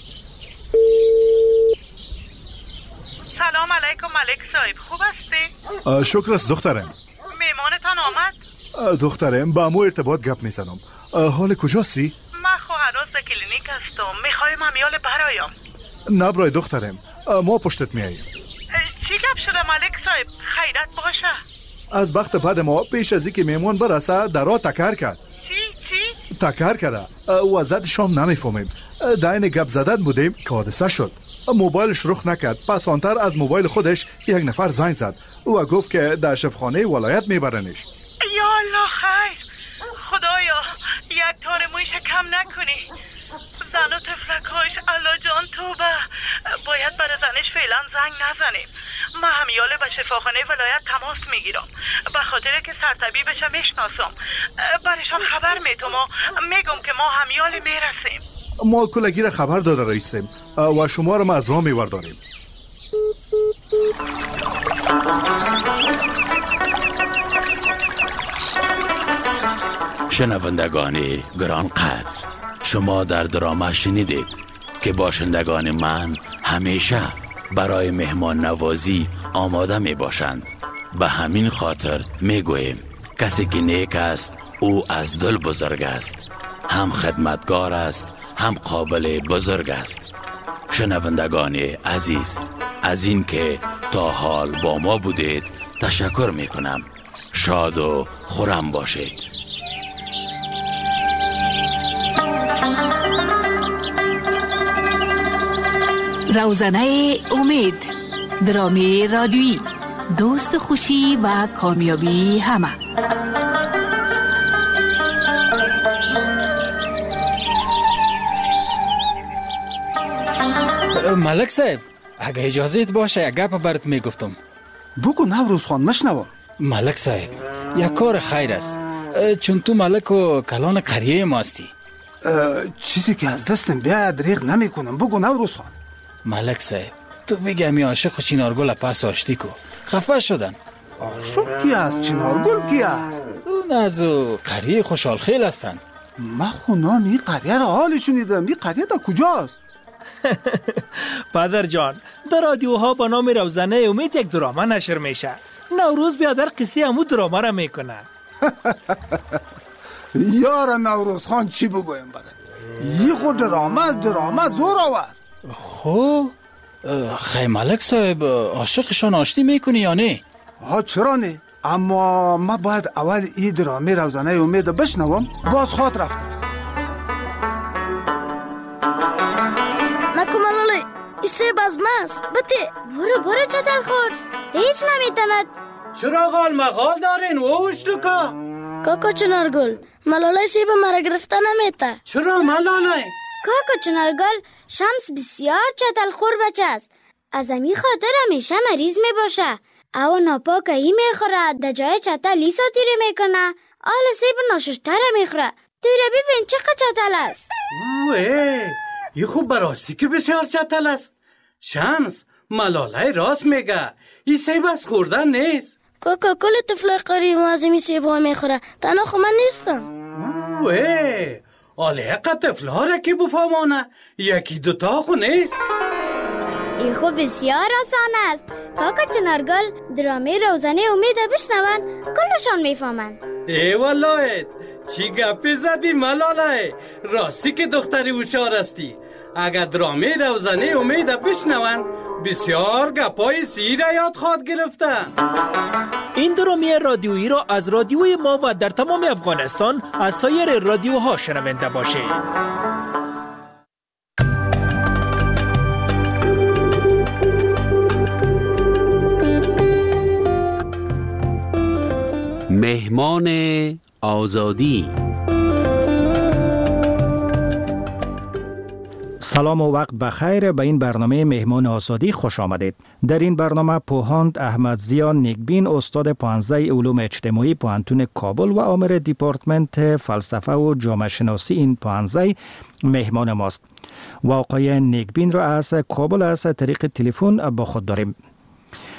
سلام علیکم ملک صاحب، خوب هستی؟ شکر است دخترم. میمانتان آمد؟ دخترم با مو ارتباط گپ میزنم. حال کجاستی؟ من خو هنوز در کلینیک هستم، میخوایم امیال برایم. نبرای دخترم، ما پشتت میاییم. چی گپ شده ملک صاحب؟ خیرت باشه. از بخت بعد ما پیش از اینکه میمون برسه درا تکر کرد. چی چی؟ تکر کرده. وضعیت شام نمیفهمیم. داین گپ زدن بودیم که حادثه شد. موبایلش رخ نکرد. پس آنتر از موبایل خودش یک نفر زنگ زد و گفت که در شفاخانه ولایت میبرنش. یا الله خیر. خدایا یک تار مویش کم نکنی. زن و تفلکاش الله جان توبه. باید برای زنش فعلا زنگ نزنیم. من همیاله به شفاخانه ولایت تماس میگیرم، به خاطر که سرطبیبش میشناسم. برشان خبر میتم و میگم که ما همیاله میرسیم. ما کلگی را خبر داده رئیسیم و شما را ما از راه میورداریم. شنوندگان گرانقدر، شما در دراما شنیدید که باشندگان من همیشه برای مهمان نوازی آماده می باشند. به همین خاطر می گوییم کسی که نیک است او از دل بزرگ است، هم خدمتگار است هم قابل بزرگ است. شنوندگان عزیز، از این که تا حال با ما بودید تشکر می کنم. شاد و خرم باشید. روزنه امید، درامی رادیویی، دوست خوشی و کامیابی همه. ملک صاحب، اگه اجازت باشه یک گپ برات میگفتم. بگو نوروز خان مشنوم. ملک صاحب، یک کار خیر است، چون تو ملک و کلان قریه ماستی. چیزی که از دستم بیاید دریغ نمی کنم. بگو نوروز خان. ملک صاحب، تو بگی همی عاشق و چینارگل پس آشتی کو، خفه شدن. عاشق کی است؟ چینارگل کی است؟ اون از قریه خوشحال خیل هستن. من خونام این قریه را حالی شنیدم. این قریه دا کجاست؟ پدر جان، در رادیوها با نام روزنه امید یک دراما نشر میشه. نوروز بیادر قصه همون دراما را میکنه. یار نوروز خان چی بگویم برد؟ یه خود دراما از دراما زور آورد. خب خیلی ملک صاحب، عاشقشان آشتی میکنی یا نه؟ ها چرا نه؟ اما ما باید اول این درامی روزنه امید بشنوم. باز خواد رفتم. نکو ملاله، این سیب از ماست. بته برو برو چتل خور، هیچ نمیتند. چرا غال مغال دارین ووش لکا؟ کاکا چنارگل، ملاله سیب مرا گرفته نمیته. چرا ملاله؟ کاکا چنارگل، شمس بسیار چتل خور بچه است. از امی خاطر همیشه مریض می باشه. او ناپاک ای میخوره، در جای چتل لی ساتیره میکنه. آل سیب ناششتره میخوره. توی را ببین چقدر چتل است. اوه، این خوب براستی که بسیار چتل است. شمس، ملاله راست میگه. این سیب از خوردن نیست. کاکا کل طفل قریب از این سیب ها میخوره. تنها خو من نیستم. اوه، آله اقا طفل ها را که بفهمانه. یکی دوتا خو نیست. این خوب بسیار آسان است. کاکا چنارگل درامی روزنه امید بشنون کلشان میفهمن. ای والله چی گپی زدی ملاله؟ راستی که دختری هوشیار استی. اگر درامی روزنه امید بشنون بسیار گپای سیر یاد خواد گرفتن. این درامی رادیویی را از رادیوی ما و در تمام افغانستان از سایر رادیوها شنونده باشید. مهمان آزادی. سلام و وقت بخیر. به این برنامه مهمان آزادی خوش آمدید. در این برنامه پوهاند احمد ضیا نیکبین، استاد پانزده علوم اجتماعی پوهنتون کابل و آمر دیپارتمنت فلسفه و جامعه شناسی این پانزده مهمان ماست. و آقای نیکبین را از کابل از طریق تلفن با خود داریم.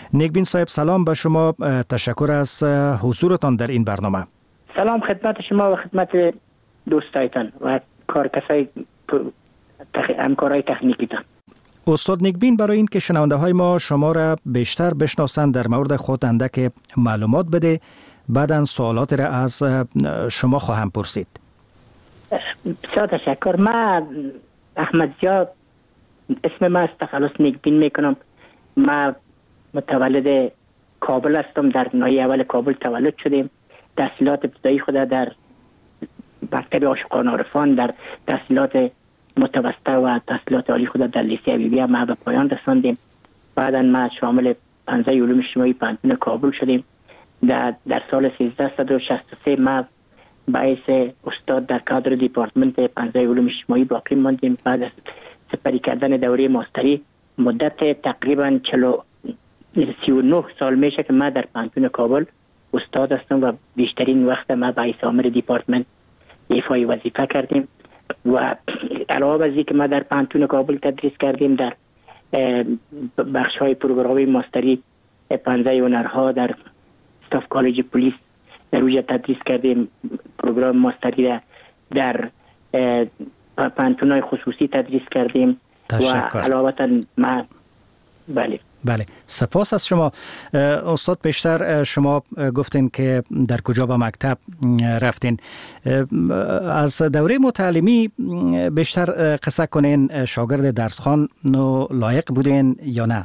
نیکبین صاحب سلام به شما، تشکر از حضورتان در این برنامه. سلام خدمت شما و خدمت دوستایتان و کارکسای تخ... همکارای تکنیکیتان. استاد نیکبین، برای این که شنونده های ما شما را بیشتر بشناسند در مورد خود اندک معلومات بده، بعداً سوالات را از شما خواهم پرسید. بسیار تشکر. من احمد زیا اسم من است، تخلص نیکبین میکنم. من متولد کابل هستم، در ناحیه اول کابل تولد شدیم. تحصیلات ابتدایی خود در مکتب عاشقان عارفان، در تحصیلات متوسطه و تحصیلات عالی خود در لیسه حبیبیه ما به پایان رساندیم. بعدا ما شامل پنزه علوم اجتماعی پانتون کابل شدیم. در, در سال سیزده شصت و سه ما باعث استاد در کادر دیپارتمنت پنزه علوم اجتماعی باقی ماندیم. بعد از سپری کردن دوره ماستری مدت تقریبا سی و نه سال میشه که ما در پانتون کابل استاد هستم و بیشترین وقت ما باعث عامر دیپارتمنت ایفای وظیفه کردیم. و علاوه از اینکه ما در پانتون کابل تدریس کردیم، در بخش های پروگرام ماستری پنزه هنرها در استاف کالج پلیس در اوجه تدریس کردیم. پروگرام ماستری را در پانتون های خصوصی تدریس کردیم. تشکر. و علاوه ما بله بله سپاس از شما استاد. بیشتر شما گفتین که در کجا به مکتب رفتین. از دوره متعلمی بیشتر قصه کنین، شاگرد درسخوان نو لایق بودین یا نه؟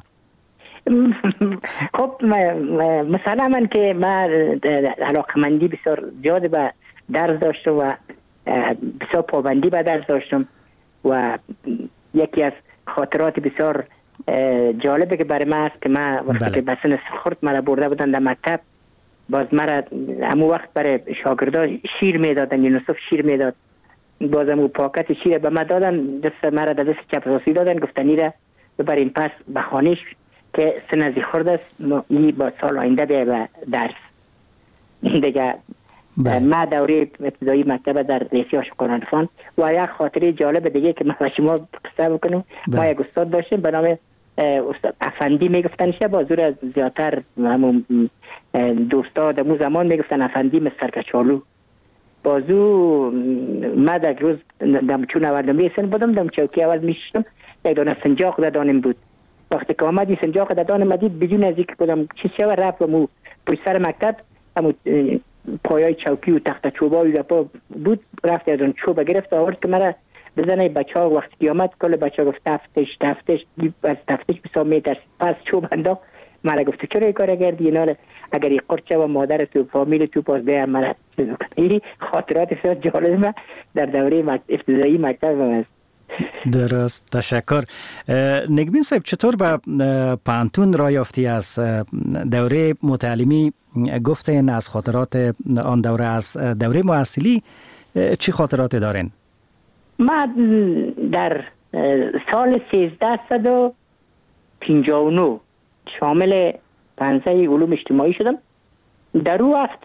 خب مثلا من که من علاقمندی بسیار زیاد به درس داشتم و بسیار پابندی به درس داشتم و یکی از خاطرات بسیار جالبه که برای من است که من وقتی بله. که به سن خرد مرا برده بودن در مکتب، باز مرا همون وقت برای شاگردا شیر میدادن، یونسف شیر میداد، باز همون پاکت شیر به من دادن، دست مرا در دست چپ راستی دادن، گفتن این را ببرین پس به خانهش که سن از خرد است، این با سال آینده بیا به درس دیگه. ما دوره ابتدایی مکتب در لیسه عاشقان عارفان و یک خاطره جالب دیگه که من شما قصه بکنم. ما یک استاد داشتیم به نام استاد افندی میگفتنش، بازور از زیادتر همون دوستا دمو زمان میگفتن افندی مستر کچالو. بازو ما در روز دم چون اول میسن بودم، دم چوکی اول میشتم، یک دانه سنجاق در دانم بود. وقتی که آمدی سنجاق در دانم مدید بدون از اینکه کدام چیز شو رفت و مو پشت سر مکتب همون پایای چوکی و تخت چوبایی دپا بود، رفت از اون چوب گرفت آورد که مرا بزنه. بچه ها وقتی که آمد کل بچه ها گفت تفتش تفتش از تفتش بسا میترس، پس چوب انداخت. مرا گفت چرا این کار کردی؟ اینا اگر این قرچه و مادر تو فامیل تو پاس بیا مرا این خاطرات بسیار جالب در دوره ابتدایی مکتب است. درست، تشکر. نیکبین صاحب، چطور به پانتون راه یافتی؟ از دوره متعلمی گفتین، از خاطرات آن دوره، از دوره محصلی چی خاطرات دارین؟ من در سال سیزده و پنجاه و نه شامل پنزه علوم اجتماعی شدم. در اون وقت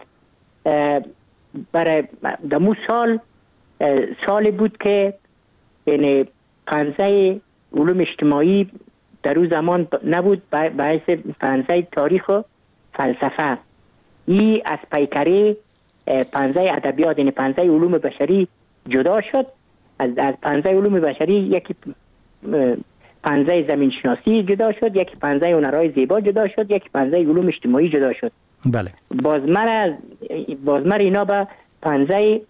برای دمو سال سالی بود که یعنی پنزه علوم اجتماعی در اون زمان نبود، باعث پنزه تاریخ و فلسفه. ای از پیکره پنزه ادبیات یعنی پنزه علوم بشری جدا شد. از از پنزه علوم بشری یکی پنزه زمین شناسی جدا شد، یکی پنزه هنرهای زیبا جدا شد، یکی پنزه علوم اجتماعی جدا شد. بله. باز مرا باز مرا اینا به پنزه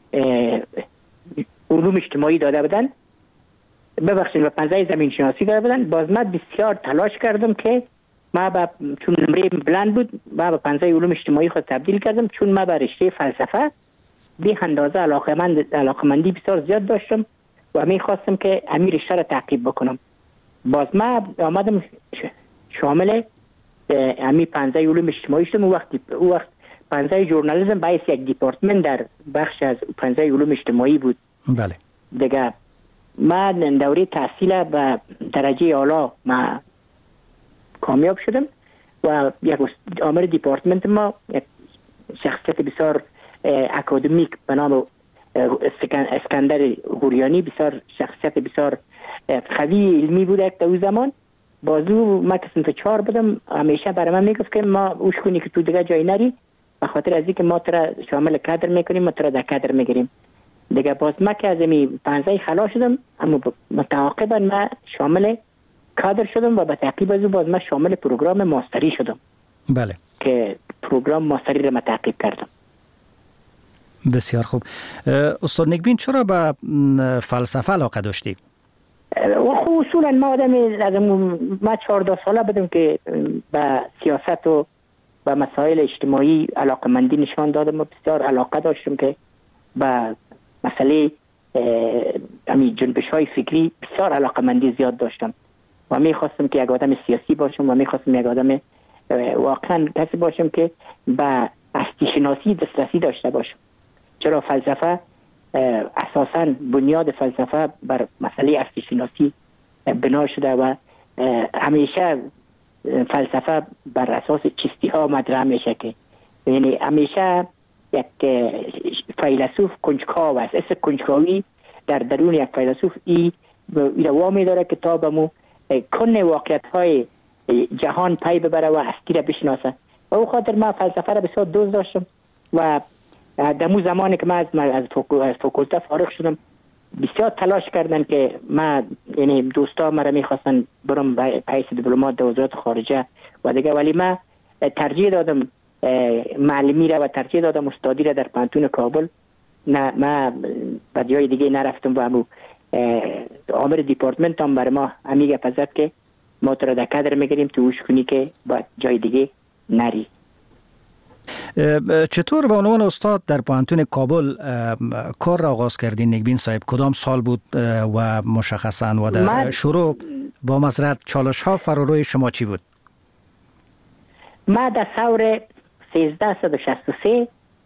علوم اجتماعی داده بودن، ببخشید به پنزه زمین شناسی داده بودن. باز من بسیار تلاش کردم که ما با چون نمره بلند بود ما به پنزه علوم اجتماعی خود تبدیل کردم، چون ما به رشته فلسفه به اندازه علاقمند علاقمندی بسیار زیاد داشتم و می خواستم که همین رشته را تعقیب بکنم. باز ما آمدم شامل همین پنزه علوم اجتماعی شدم. او وقت او وقت پنزه ژورنالیسم باعث یک دیپارتمنت در بخش از پنزه علوم اجتماعی بود. بله. دیگه ما دوره تحصیل به درجه اعلی ما کامیاب شدم و یک آمر دیپارتمنت ما یک شخصیت بسیار اکادمیک به نام اسکندر غوریانی، بسیار شخصیت بسیار قوی علمی بود در اون زمان بازو ما که صنف چهار بودم همیشه برای من میگفت که ما اوش کنی که تو دیگه جای نری، به خاطر از اینکه ما ترا شامل کادر میکنیم، ما ترا در کادر میگیریم دیگه. باز ما که از می پنجه خلاص شدم، اما متعاقبا ما شامل کادر شدم و به تعقیب از باز ما شامل پروگرام ماستری شدم. بله. که پروگرام ماستری را تعقیب کردم. بسیار خوب. استاد نیکبین چرا به فلسفه علاقه داشتی؟ و خب اصولا ما آدم از ما چهارده ساله بودم که به سیاست و به مسائل اجتماعی علاقمندی نشان دادم و بسیار علاقه داشتم که به مسئله امی جنبش های فکری بسیار علاقمندی زیاد داشتم و می خواستم که یک آدم سیاسی باشم و می خواستم یک آدم واقعا کسی باشم که به هستی شناسی دسترسی داشته باشم. چرا فلسفه اساساً بنیاد فلسفه بر مسئله هستی شناسی بنا شده و همیشه فلسفه بر اساس چیستی ها مطرح میشه که یعنی همیشه یک فیلسوف کنجکاو است. اسم کنجکاوی در درون یک فیلسوف ای روامی داره که تا بمو کن واقعیت های جهان پی ببره و هستی را بشناسه. و او خاطر ما فلسفه را بسیار دوست داشتم و دمو زمانی که من از فاکولته فارغ شدم بسیار تلاش کردن که ما یعنی دوستا مرا میخواستن برم به حیث دیپلمات در وزارت خارجه و دیگه، ولی من ترجیح دادم معلمی را و ترجیح دادم استادی را در پانتون کابل. نه ما به جای دیگه نرفتم و همو آمر دیپارتمنت هم برای ما همیگه پزد که ما تو را در کادر میگیریم تو اوش کنی که با جای دیگه نری. چطور به عنوان استاد در پوهنتون کابل کار را آغاز کردین نیکبین صاحب؟ کدام سال بود و مشخصا و در شروع با مزرعت چالش ها فراروی شما چی بود؟ ما در سال سیزده شصت و سه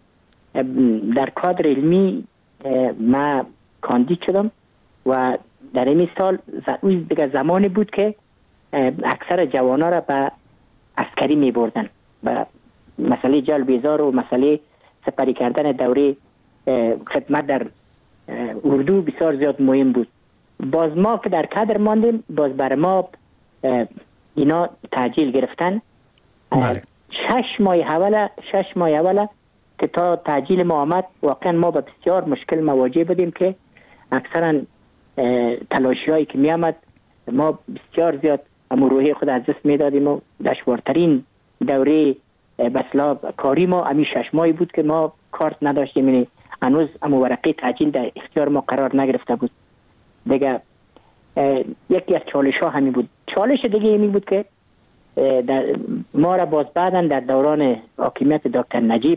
در کادر علمی ما کاندید شدم و در این سال دیگه زمانی بود که اکثر جوانا را به عسکری می بردن و مسئله جلب بیزار و مسئله سپری کردن دوره خدمت در اردو بسیار زیاد مهم بود. باز ما که در کادر ماندیم باز بر ما اینا تعجیل گرفتن. بله. شش ماه اوله شش ماه اوله که تا تعجیل ما آمد واقعا ما به بسیار مشکل مواجه بودیم که اکثرا تلاشی هایی که می آمد ما بسیار زیاد امو روحی خود از دست می دادیم و دشوارترین دوره بسلا کاری ما امی شش ماهی بود که ما کارت نداشتیم، یعنی هنوز امو ورقه تعجیل در اختیار ما قرار نگرفته بود دیگه. یکی از چالش ها همین بود. چالش دیگه این بود که در ما را باز بعدن در دوران حاکمیت دکتر نجیب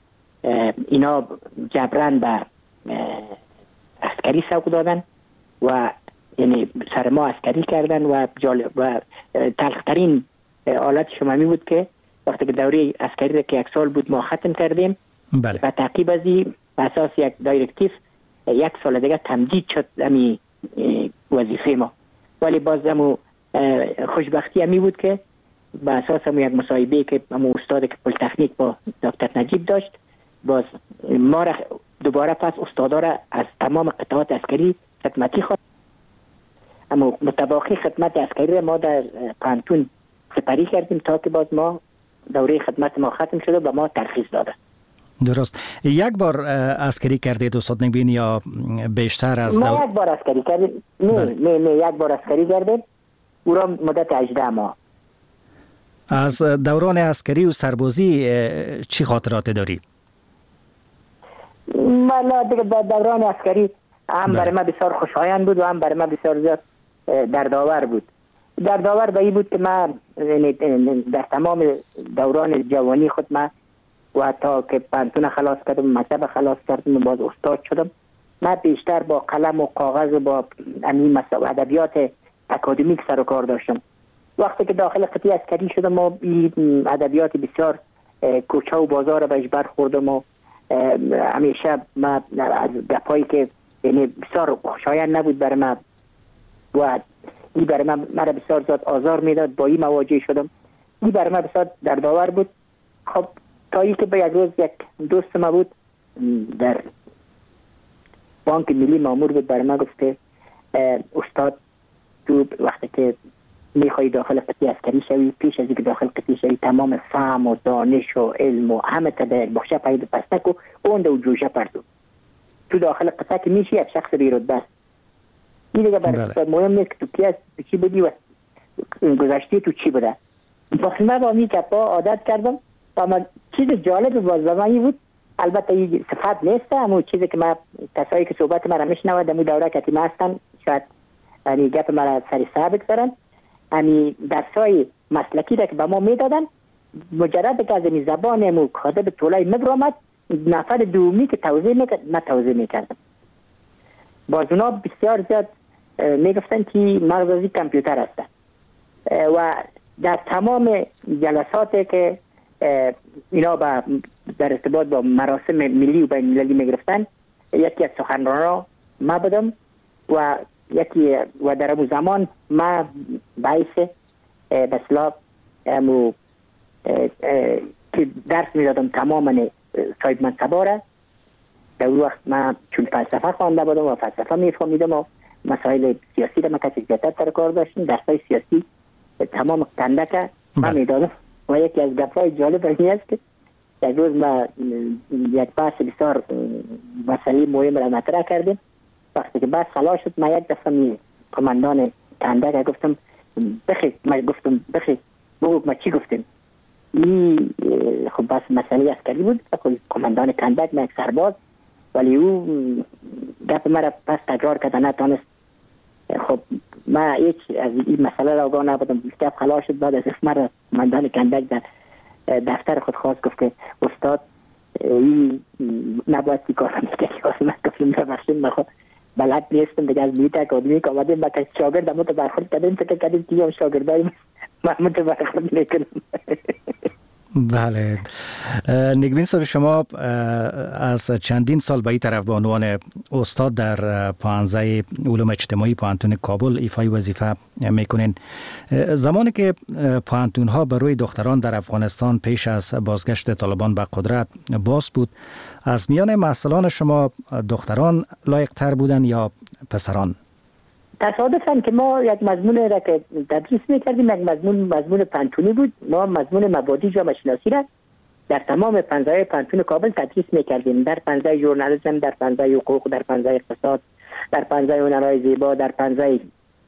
اینا جبران به عسکری سوق دادن و یعنی سر ما عسکری کردن و جالب و تلخترین حالت شما می بود که وقتی که دوره عسکری را که یک سال بود ما ختم کردیم. بله. و تعقیب از این اساس یک دایرکتیو یک سال دیگه تمدید شد امی وظیفه ما، ولی باز همو خوشبختی همی بود که به اساس همو یک مصاحبه که همو استاد که پلیتکنیک با دکتر نجیب داشت باز ما را دوباره پس استادا را از تمام قطعات عسکری خدمتی خواست. اما متباقی خدمت عسکری ما در پانتون سپری کردیم تا که باز ما دوره خدمت ما ختم شده و ما ترخیص داده. درست. یک بار عسکری کردید استاد نیکبین یا بیشتر از ما دور... یک بار عسکری کردیم. نه بله. نه نه یک بار عسکری کردیم او را مدت هجده ماه. از دوران عسکری و سربازی چی خاطرات داری؟ والا دیگه دوران عسکری هم برای ما بسیار خوشایند بود و هم برای ما بسیار زیاد دردآور بود. دردآور به این بود که من در تمام دوران جوانی خود من و تا که پانتون خلاص کردم مکتب خلاص کردم و باز استاد شدم من بیشتر با قلم و کاغذ و با همین ادبیات اکادمیک سر و کار داشتم. وقتی که داخل قطعه عسکری شدم و ادبیات بسیار کوچه و بازار بهش برخوردم و همیشه من از گپایی که یعنی بسیار خوشایند نبود برای من و این برای من مرا بسیار زیاد آزار میداد، با این مواجه شدم. این برای من بسیار دردآور بود. خب تا ای که به یک روز یک دوست ما بود در بانک ملی مامور بود برای من گفته استاد تو وقتی که میخوای داخل قطعی عسکری شوی، پیش از اینکه داخل قطعی شوی تمام فهم و دانش و علم و همه تا در بخشه پاید پستک و اون دو جوشه پردو تو داخل قطعه که میشی یک شخص بی رتبه است. این دیگه برای مهم نیست که تو کی است، تو چی بودی و گذشتی تو چی بوده. باقی من با می گپا عادت کردم و من چیز جالب باز به من بود، البته این صفت نیست، اما چیزی که من کسایی که صحبت من را میشنوند در دوره کتیمه هستن شاید یعنی گپ مرا سر ثابت دارن. یعنی درسای مسلکی را که به ما میدادن مجرد که از این زبان مو کاذب طولای مبرامد نفر دومی که توضیح میکرد من توضیح میکردم. باز اونا بسیار زیاد میگفتن که مغزی کامپیوتر هستن و در تمام جلساتی که اینا با در ارتباط با مراسم ملی و بین المللی میگرفتن یکی از سخنرانان ما بودم و یکی و در اون زمان ما باعث بسلا امو که درس میدادم تماما صاحب منصبا را. در اون وقت من چون فلسفه خوانده بودم و فلسفه میفهمیدم و مسائل سیاسی را ما کسی زیادتر سر کار داشتیم، درسای سیاسی تمام کندک من میدادم. و یکی از گپ‌های جالب این است که یک روز ما یک بحث بسیار مسئله مهم را مطرح کردیم. وقتی که بحث خلاص شد ما یک دفعه می کماندان کندک گفتم بخی ما گفتم بخی بگو ما چی گفتیم. این خب بس مسئله عسکری بود. کماندان کندک ما یک سرباز ولی او گپ مرا پس تکرار کرد نتانست. خب ما هیچ از این مسئله را آگاه نبودم. گپ خلاص شد. بعد از مرا کماندان کندک در دفتر خود خواست گفت که استاد این نباید تی کار میکرد. من گفتم ببخشید من خود بلد نیستم دیگه از میت اکادمی که آمدیم با که شاگرد همون تو برخورد کردیم فکر کردیم که هم شاگردایی من همون تو برخورد میکنم. بله نگمین صاحب شما از چندین سال به این طرف به عنوان استاد در پانزه علوم اجتماعی پانتون کابل ایفای وظیفه میکنین. زمانی که پانتون ها برای دختران در افغانستان پیش از بازگشت طالبان به قدرت باز بود، از میان محصلان شما دختران لایق تر بودن یا پسران؟ تصادفاً که ما یک مضمون را که تدریس میکردیم یک مضمون مضمون پانتونی بود. ما مضمون مبادی جامعه شناسی را در تمام پنزه پانتون کابل تدریس میکردیم، در پنزه ژورنالیسم، در پنزه حقوق، در پنزه اقتصاد، در پنزه هنرهای زیبا، در پنزه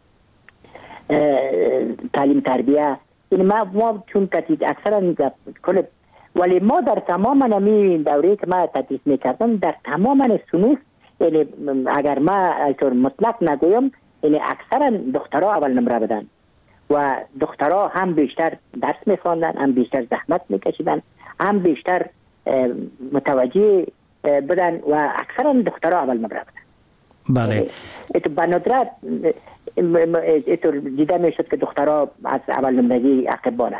تعلیم تربیه. این ما ما چون کتید اکثرا کل ولی ما در تمام نمی دوره که ما تدریس میکردم در تمام صنوف یعنی اگر ما اینطور مطلق نگویم یعنی اکثرا دخترها اول نمره بدن و دخترها هم بیشتر درس میخواندن، هم بیشتر زحمت میکشیدن، هم بیشتر متوجه بدن و اکثرا دخترها اول نمره بدن. بله. ایتو به ندرت ایتو دیده میشد که دخترها از اول نمرگی عقب بانند.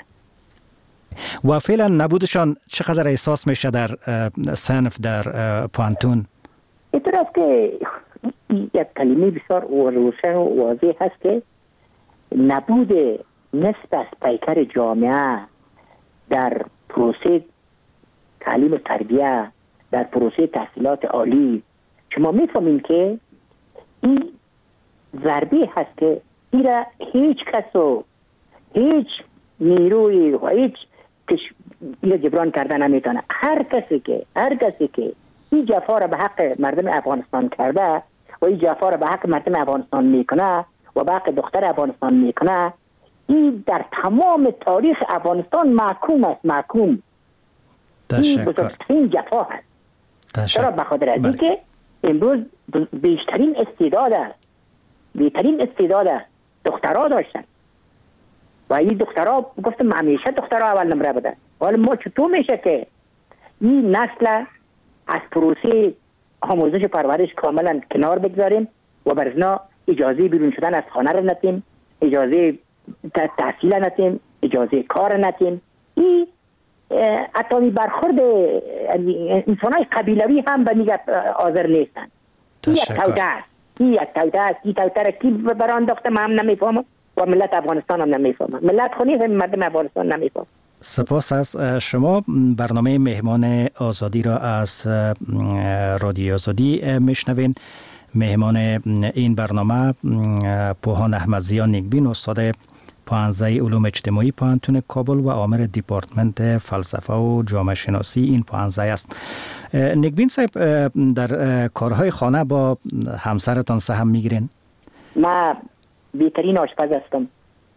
و فعلا نبودشان چقدر احساس میشه در صنف در پانتون؟ اینطور است که یک کلمه بسیار روشن و واضح هست که نبود نصف از پیکر جامعه در پروسه تعلیم و تربیه، در پروسه تحصیلات عالی، شما میفهمین که این ضربه هست که این را هیچ کس و هیچ نیروی و هیچ این را جبران کردن نمیتونه. هر کسی که هر کسی که این جفا را به حق مردم افغانستان کرده و این جفا را به حق مردم افغانستان میکنه و به حق دختر افغانستان میکنه، این در تمام تاریخ افغانستان محکوم است. محکوم. این بزرگترین جفا هست. چرا؟ به خاطر از اینکه امروز بیشترین استعداد بیشترین استعداد دخترها داشتن و این دخترها گفتم همیشه دخترها اول نمره بدن. حالا ما چطور میشه که این نسل از پروسه آموزش و پرورش کاملا کنار بگذاریم و برزنا اجازه بیرون شدن از خانه را نتیم، اجازه تحصیل نتیم، اجازه کار نتیم. این حتی برخورد انسانای قبیلوی هم به نیگه حاضر نیستن. این یک توده است. این یک توده است. این توده را کی بران داخته من هم نمیفهمم و ملت افغانستان هم نمیفهمم. ملت خونی هم مردم افغانستان نمیفهمم. سپاس از شما. برنامه مهمان آزادی را از رادیو آزادی میشنوین. مهمان این برنامه پوهان احمد ضیا نیکبین، استاد پانزده علوم اجتماعی پانتون کابل و آمر دیپارتمنت فلسفه و جامعه شناسی این پانزده است. نگبین صاحب، در کارهای خانه با همسرتان سهم میگیرین؟ ما بهترین آشپز هستم.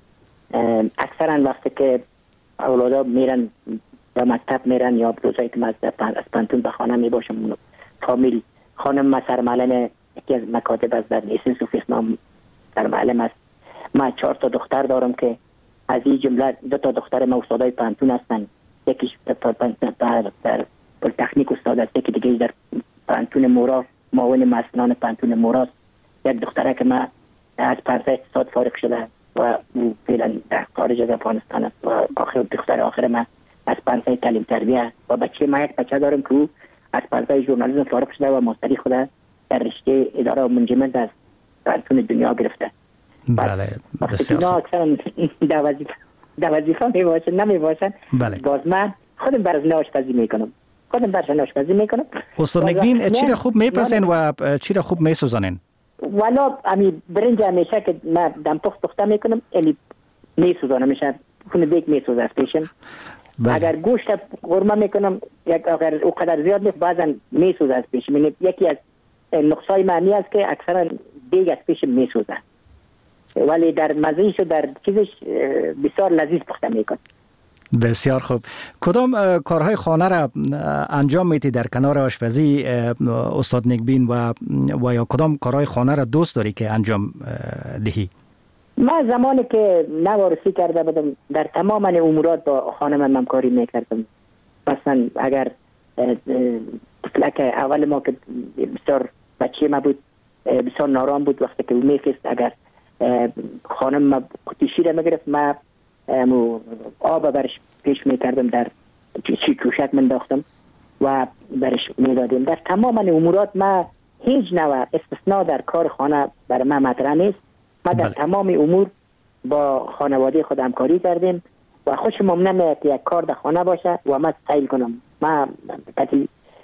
اکثرا وقتی که اولادا میرن به مکتب میرن یا روزایی که من از پانتون به خانه می باشم، فامیل خانم ما سرمعلم یکی از مکاتب است در لیسنس اوفیس نام سرمعلم است. ما چهار تا دختر دارم که از این جمله دو تا دختر ما استادای پانتون هستن. یکیش در پلی‌تکنیک استاد است، یکی دیگه در پانتون مورا معاون مسنان پانتون مورا است. یک دختره که ما از پرده اقتصاد فارغ شده و فعلا در خارج از افغانستان است و آخر دختر آخر من از پرده تعلیم تربیه و بچه ما یک بچه دارم که او از پرده ژورنالیسم فارغ شده و ماستری خود در رشته اداره و منجمنت از پانتون دنیا گرفته. بله بسیار خوب. اکثرا در وظیفه در وظیفه می باشن نمی باشن. بله. باز من خودم برای آشپزی میکنم. خودم برای آشپزی میکنم. استاد نگبین چی را خوب میپزین و چی را خوب میسوزانین؟ والا امی برنج همیشه که من دم پخت پخته میکنم الی میسوزانم، میشه خونه دیگ میسوزه از پیشم. بله. اگر گوشت قورمه میکنم یک اگر او قدر زیاد نیست بعضا میسوزه از پیشم. یعنی یکی از نقصای معنی است که اکثرا دیگ از پیشم میسوزه، ولی در مزهش و در چیزش بسیار لذیذ پخته میکنه. بسیار خوب. کدام کارهای خانه را انجام میتی در کنار آشپزی استاد نگبین و و یا کدام کارهای خانه را دوست داری که انجام دهی؟ من زمانی که نوارسی کرده بودم در تمام امورات با خانم همکاری میکردم. مثلا اگر طفلک اول ما که بسیار بچه ما بود بسیار نارام بود، وقتی که او میفست اگر خانم ما قطی شیر میگرفت ما آب برش پیش میکردم، در چی کوشک من داختم و برش میدادیم. در تمام امورات ما هیچ نوع استثناء در کار خانه برای ما مطرح نیست. ما در تمام امور با خانواده خود همکاری کردیم و خوشم نمیاد که یک کار در خانه باشه و ما سیل کنم. ما کتی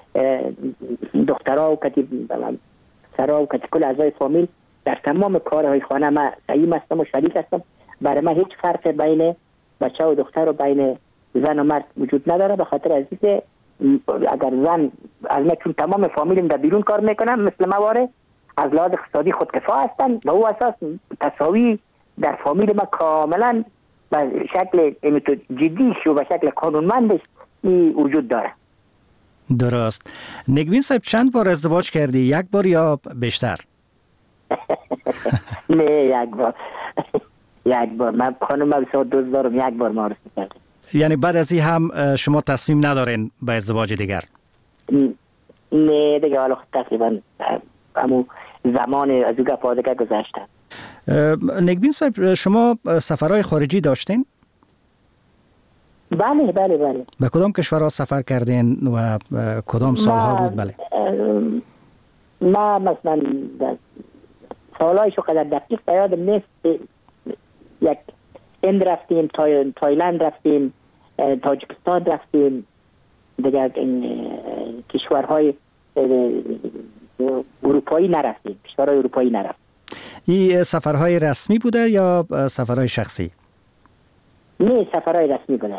دخترها و کتی سرها و کتی کل اعضای فامیل در تمام کارهای خانه ما سعیم هستم و شریک هستم. برای من هیچ فرق بین بچه و دختر و بین زن و مرد وجود نداره، به خاطر از اینکه اگر زن از من چون تمام فامیلم در بیرون کار میکنم مثل مواره از لحاظ اقتصادی خودکفا هستن و او اساس تساوی در فامیل ما کاملا به شکل جدیش و به شکل قانونمندش وجود داره. درست. نگبین صاحب چند بار ازدواج کردی؟ یک بار یا بیشتر؟ نه یک بار. یک بار. من خانم بسیار دوست دارم، یک بار معرفی کردم. یعنی بعد از این هم شما تصمیم ندارین به ازدواج دیگر؟ نه دیگه حالا تقریبا همون زمان از او گپ آدگه گذشته. نگبین صاحب شما سفرهای خارجی داشتین؟ بله بله بله. به کدام کشورها سفر کردین و کدام سالها بود؟ بله. ما مثلا سالهایشو قدر دقیق یادم نیست. یک هند رفتیم، تای... تایلند رفتیم، تاجیکستان رفتیم، دیگر کشورهای اروپایی نرفتیم. کشورهای اروپایی نرفتیم. این سفرهای رسمی بوده یا سفرهای شخصی؟ نه سفرهای رسمی بوده.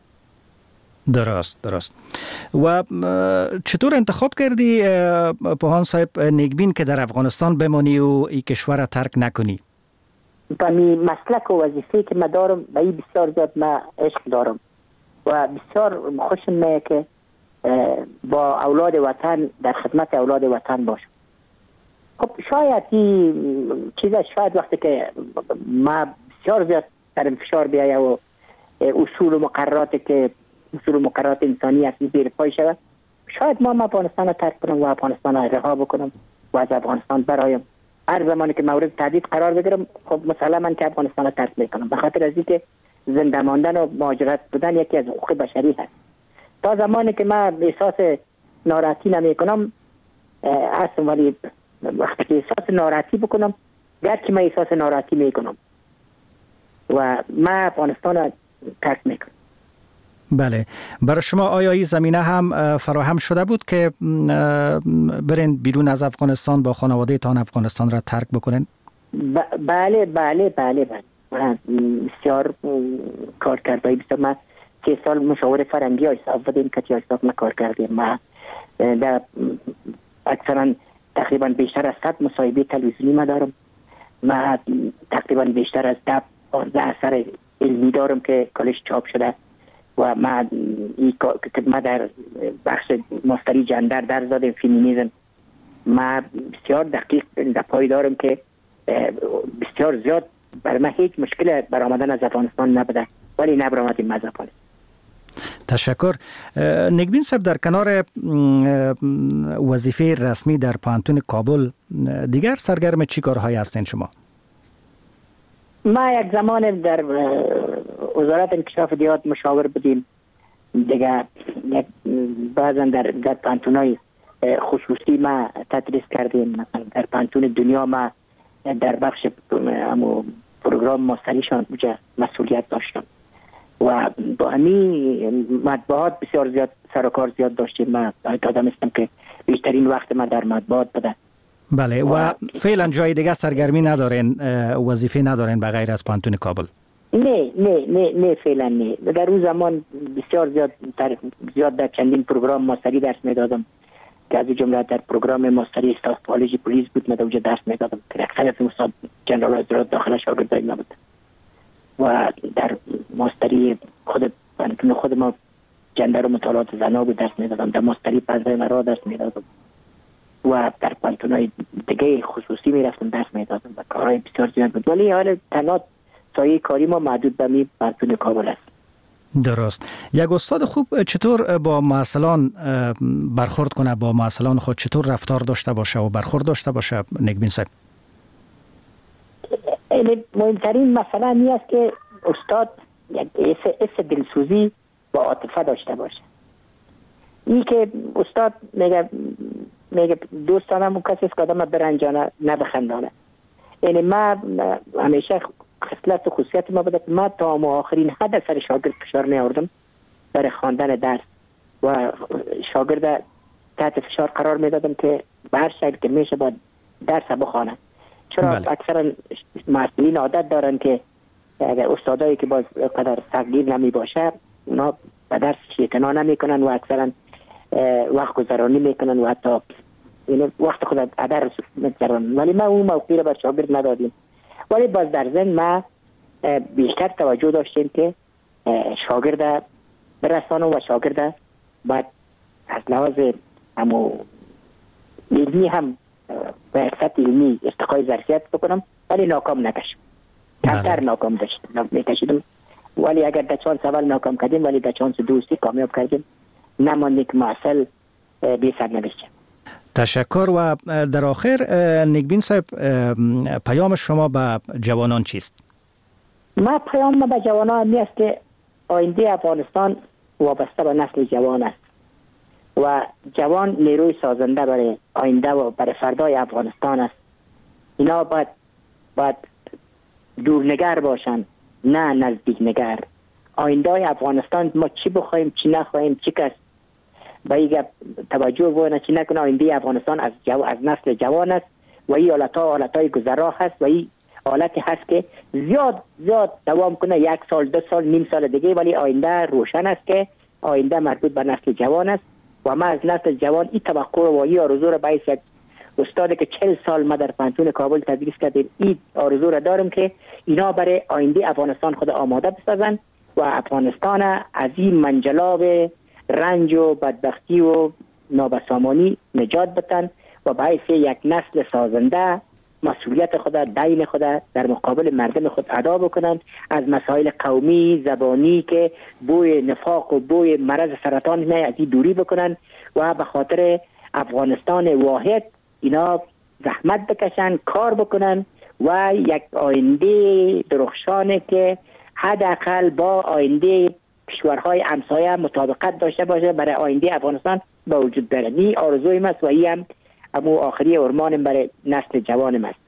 درست درست. و چطور انتخاب کردی پوهان صاحب نگبین که در افغانستان بمانی و این کشور را ترک نکنی؟ با می مسلک و وظیفه که من دارم به این بسیار زیاد من عشق دارم و بسیار خوشم میاد که با اولاد وطن در خدمت اولاد وطن باشم. خب شاید این چیزا شاید وقتی که ما بسیار زیاد در فشار بیایه و اصول و مقرراتی که اصول و مقررات انسانی هستی زیر پای شود، شاید ما ما افغانستان رو ترک کنم و افغانستان رو رها بکنم و از افغانستان برایم. هر زمانی که مورد تهدید قرار بگیرم خب مسلما که افغانستان رو ترک میکنم، به خاطر از اینکه زنده ماندن و مهاجرت بودن یکی از حقوق بشری هست. تا زمانی که من احساس ناراحتی نمیکنم هستم، ولی وقتی که احساس ناراحتی بکنم گرچه من احساس ناراحتی میکنم و من افغانستان رو ترک میکنم. بله. برای شما آیا این زمینه هم فراهم شده بود که برین بیرون از افغانستان با خانواده تان افغانستان را ترک بکنین؟ ب- بله بله بله بله بسیار کار کرده. بسیار ما سه سال مشاور فرنگی حساب بودیم که حساب ما کار کردیم. ما در اکثرا تقریبا بیشتر از صد مصاحبه تلویزیونی ما دارم. ما تقریبا بیشتر از ده پانزده اثر علمی دارم که کلش چاپ شده و ما ما در بخش ماستری جندر در زده فیمینیزم ما بسیار دقیق در پای دارم که بسیار زیاد بر ما هیچ مشکل برآمدن از افغانستان نبوده ولی نبرآمدیم از افغانستان. تشکر. نگبین صاحب، در کنار وظیفه رسمی در پانتون کابل دیگر سرگرم چی کارهایی هستین شما؟ ما یک زمان در وزارت انکشاف دیات مشاور بودیم دیگه، بعضا در در پانتونای خصوصی ما تدریس کردیم. مثلا در پانتون دنیا ما در بخش پروگرام ماستریشان بوده مسئولیت داشتم و با همین مطبوعات بسیار زیاد سر و کار زیاد داشتیم. من آدم هستم که بیشترین وقت ما در مطبوعات بوده. بله. و, و فعلا جای دیگه سرگرمی ندارین، وظیفه ندارین به غیر از پانتون کابل؟ نه نه نه نه فعلا نه. در اون زمان بسیار زیاد در زیاد در چندین پروگرام ماستری درس میدادم که از جمله در پروگرام ماستری استاف کالج پلیس بود. من در اونجا درس میدادم که اکثریت استاد جنرال حضرات داخل شاگردای ما بود و در ماستری خود پانتون خود ما جندر و مطالعات زنا بود درس میدادم. در ماستری پزای مرا درس میدادم و در پانتونای دیگه خصوصی میرفتم درس میدادم و کارهای بسیار زیاد بود ولی حال تنها سایه کاری ما محدود به می پانتون کابل است. درست. یک استاد خوب چطور با معلمان برخورد کنه، با معلمان خود چطور رفتار داشته باشه و برخورد داشته باشه نگبین صاحب؟ مهمترین مسئله این است که استاد یک حس دلسوزی با عاطفه داشته باشه. این که استاد میگه میگه دوستانم کسی است که آدم برنجانه نه بخندانه. یعنی ما همیشه خصلت و خصوصیت ما بوده که ما تا آخرین حد سر شاگرد فشار نیاوردم برای خواندن درس و شاگرد تحت فشار قرار میدادم که به هر شکل که میشه باید درس بخوانه. چرا بله. اکثرا مسئولین عادت دارن که اگر استادایی که باز قدر سختگیر نمی باشه اونا به درس اعتنا نمی کنن و اکثرا وقت گذرانی میکنن و حتی وقت خود ادر میگذرونن. ولی ما اون موقعی رو بر شاگرد ندادیم ولی باز در ذهن ما بیشتر توجه داشتیم که شاگرد برسانه و شاگرد باید از لحاظ همو علمی هم به اقصد علمی ارتقای ظرفیت بکنم ولی ناکام نکشم. کمتر ناکام داشتم میکشیدم ولی اگر در چانس اول ناکام کردیم ولی در چانس دوستی کامیاب کردیم نمانده که معسل بی سر نبیشم. تشکر. و در آخر نگبین صاحب پیام شما به جوانان چیست؟ ما پیام ما به جوانان می است که آینده افغانستان وابسته به نسل جوان است و جوان نیروی سازنده برای آینده و برای فردای افغانستان است. اینا باید باید دورنگر باشن نه نزدیک نگر. آینده افغانستان ما چی بخوایم چی نخواهیم چی کس با این توجه بکنه چی نکنه آینده افغانستان از جو... از نسل جوان است و این حالتها حالتهای گذرا هست و این حالتی هست که زیاد زیاد دوام کنه یک سال دو سال نیم سال دیگه ولی آینده روشن است که آینده مربوط به نسل جوان است و ما از نسل جوان این توقع و این آرزو را باعث یک استادی که چهل سال ما در پانتون کابل تدریس کردیم این آرزو را دارم که اینا برای آینده افغانستان خود آماده بسازن و افغانستان از این منجلاب رنج و بدبختی و نابسامانی نجات بدن و باعث یک نسل سازنده مسئولیت خود دین خود در مقابل مردم خود ادا بکنند، از مسائل قومی زبانی که بوی نفاق و بوی مرض سرطان می از این دوری بکنند و به خاطر افغانستان واحد اینا زحمت بکشن کار بکنن و یک آینده درخشانه که حداقل با آینده کشورهای همسایه مطابقت داشته باشه برای آینده افغانستان با وجود بیاره. این آرزوی است و این هم امو آخری ارمان برای نسل جوان است.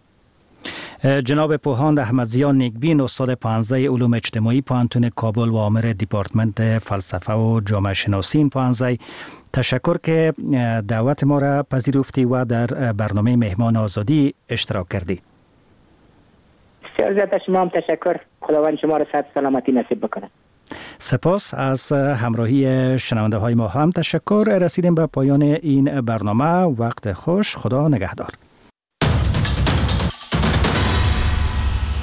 جناب پوهاند احمدزیا نگبین، استاد پانزده علوم اجتماعی پانتون کابل و عامر دیپارتمنت فلسفه و جامعه شناسی این پانزده، تشکر که دعوت ما را پذیرفتی و در برنامه مهمان آزادی اشتراک کردی. بسیار زیاد شما هم تشکر. خداوند شما را صحت سلامتی نصیب بکنه. سپاس از همراهی شنونده های ما هم تشکر. رسیدیم به پایان این برنامه. وقت خوش. خدا نگهدار.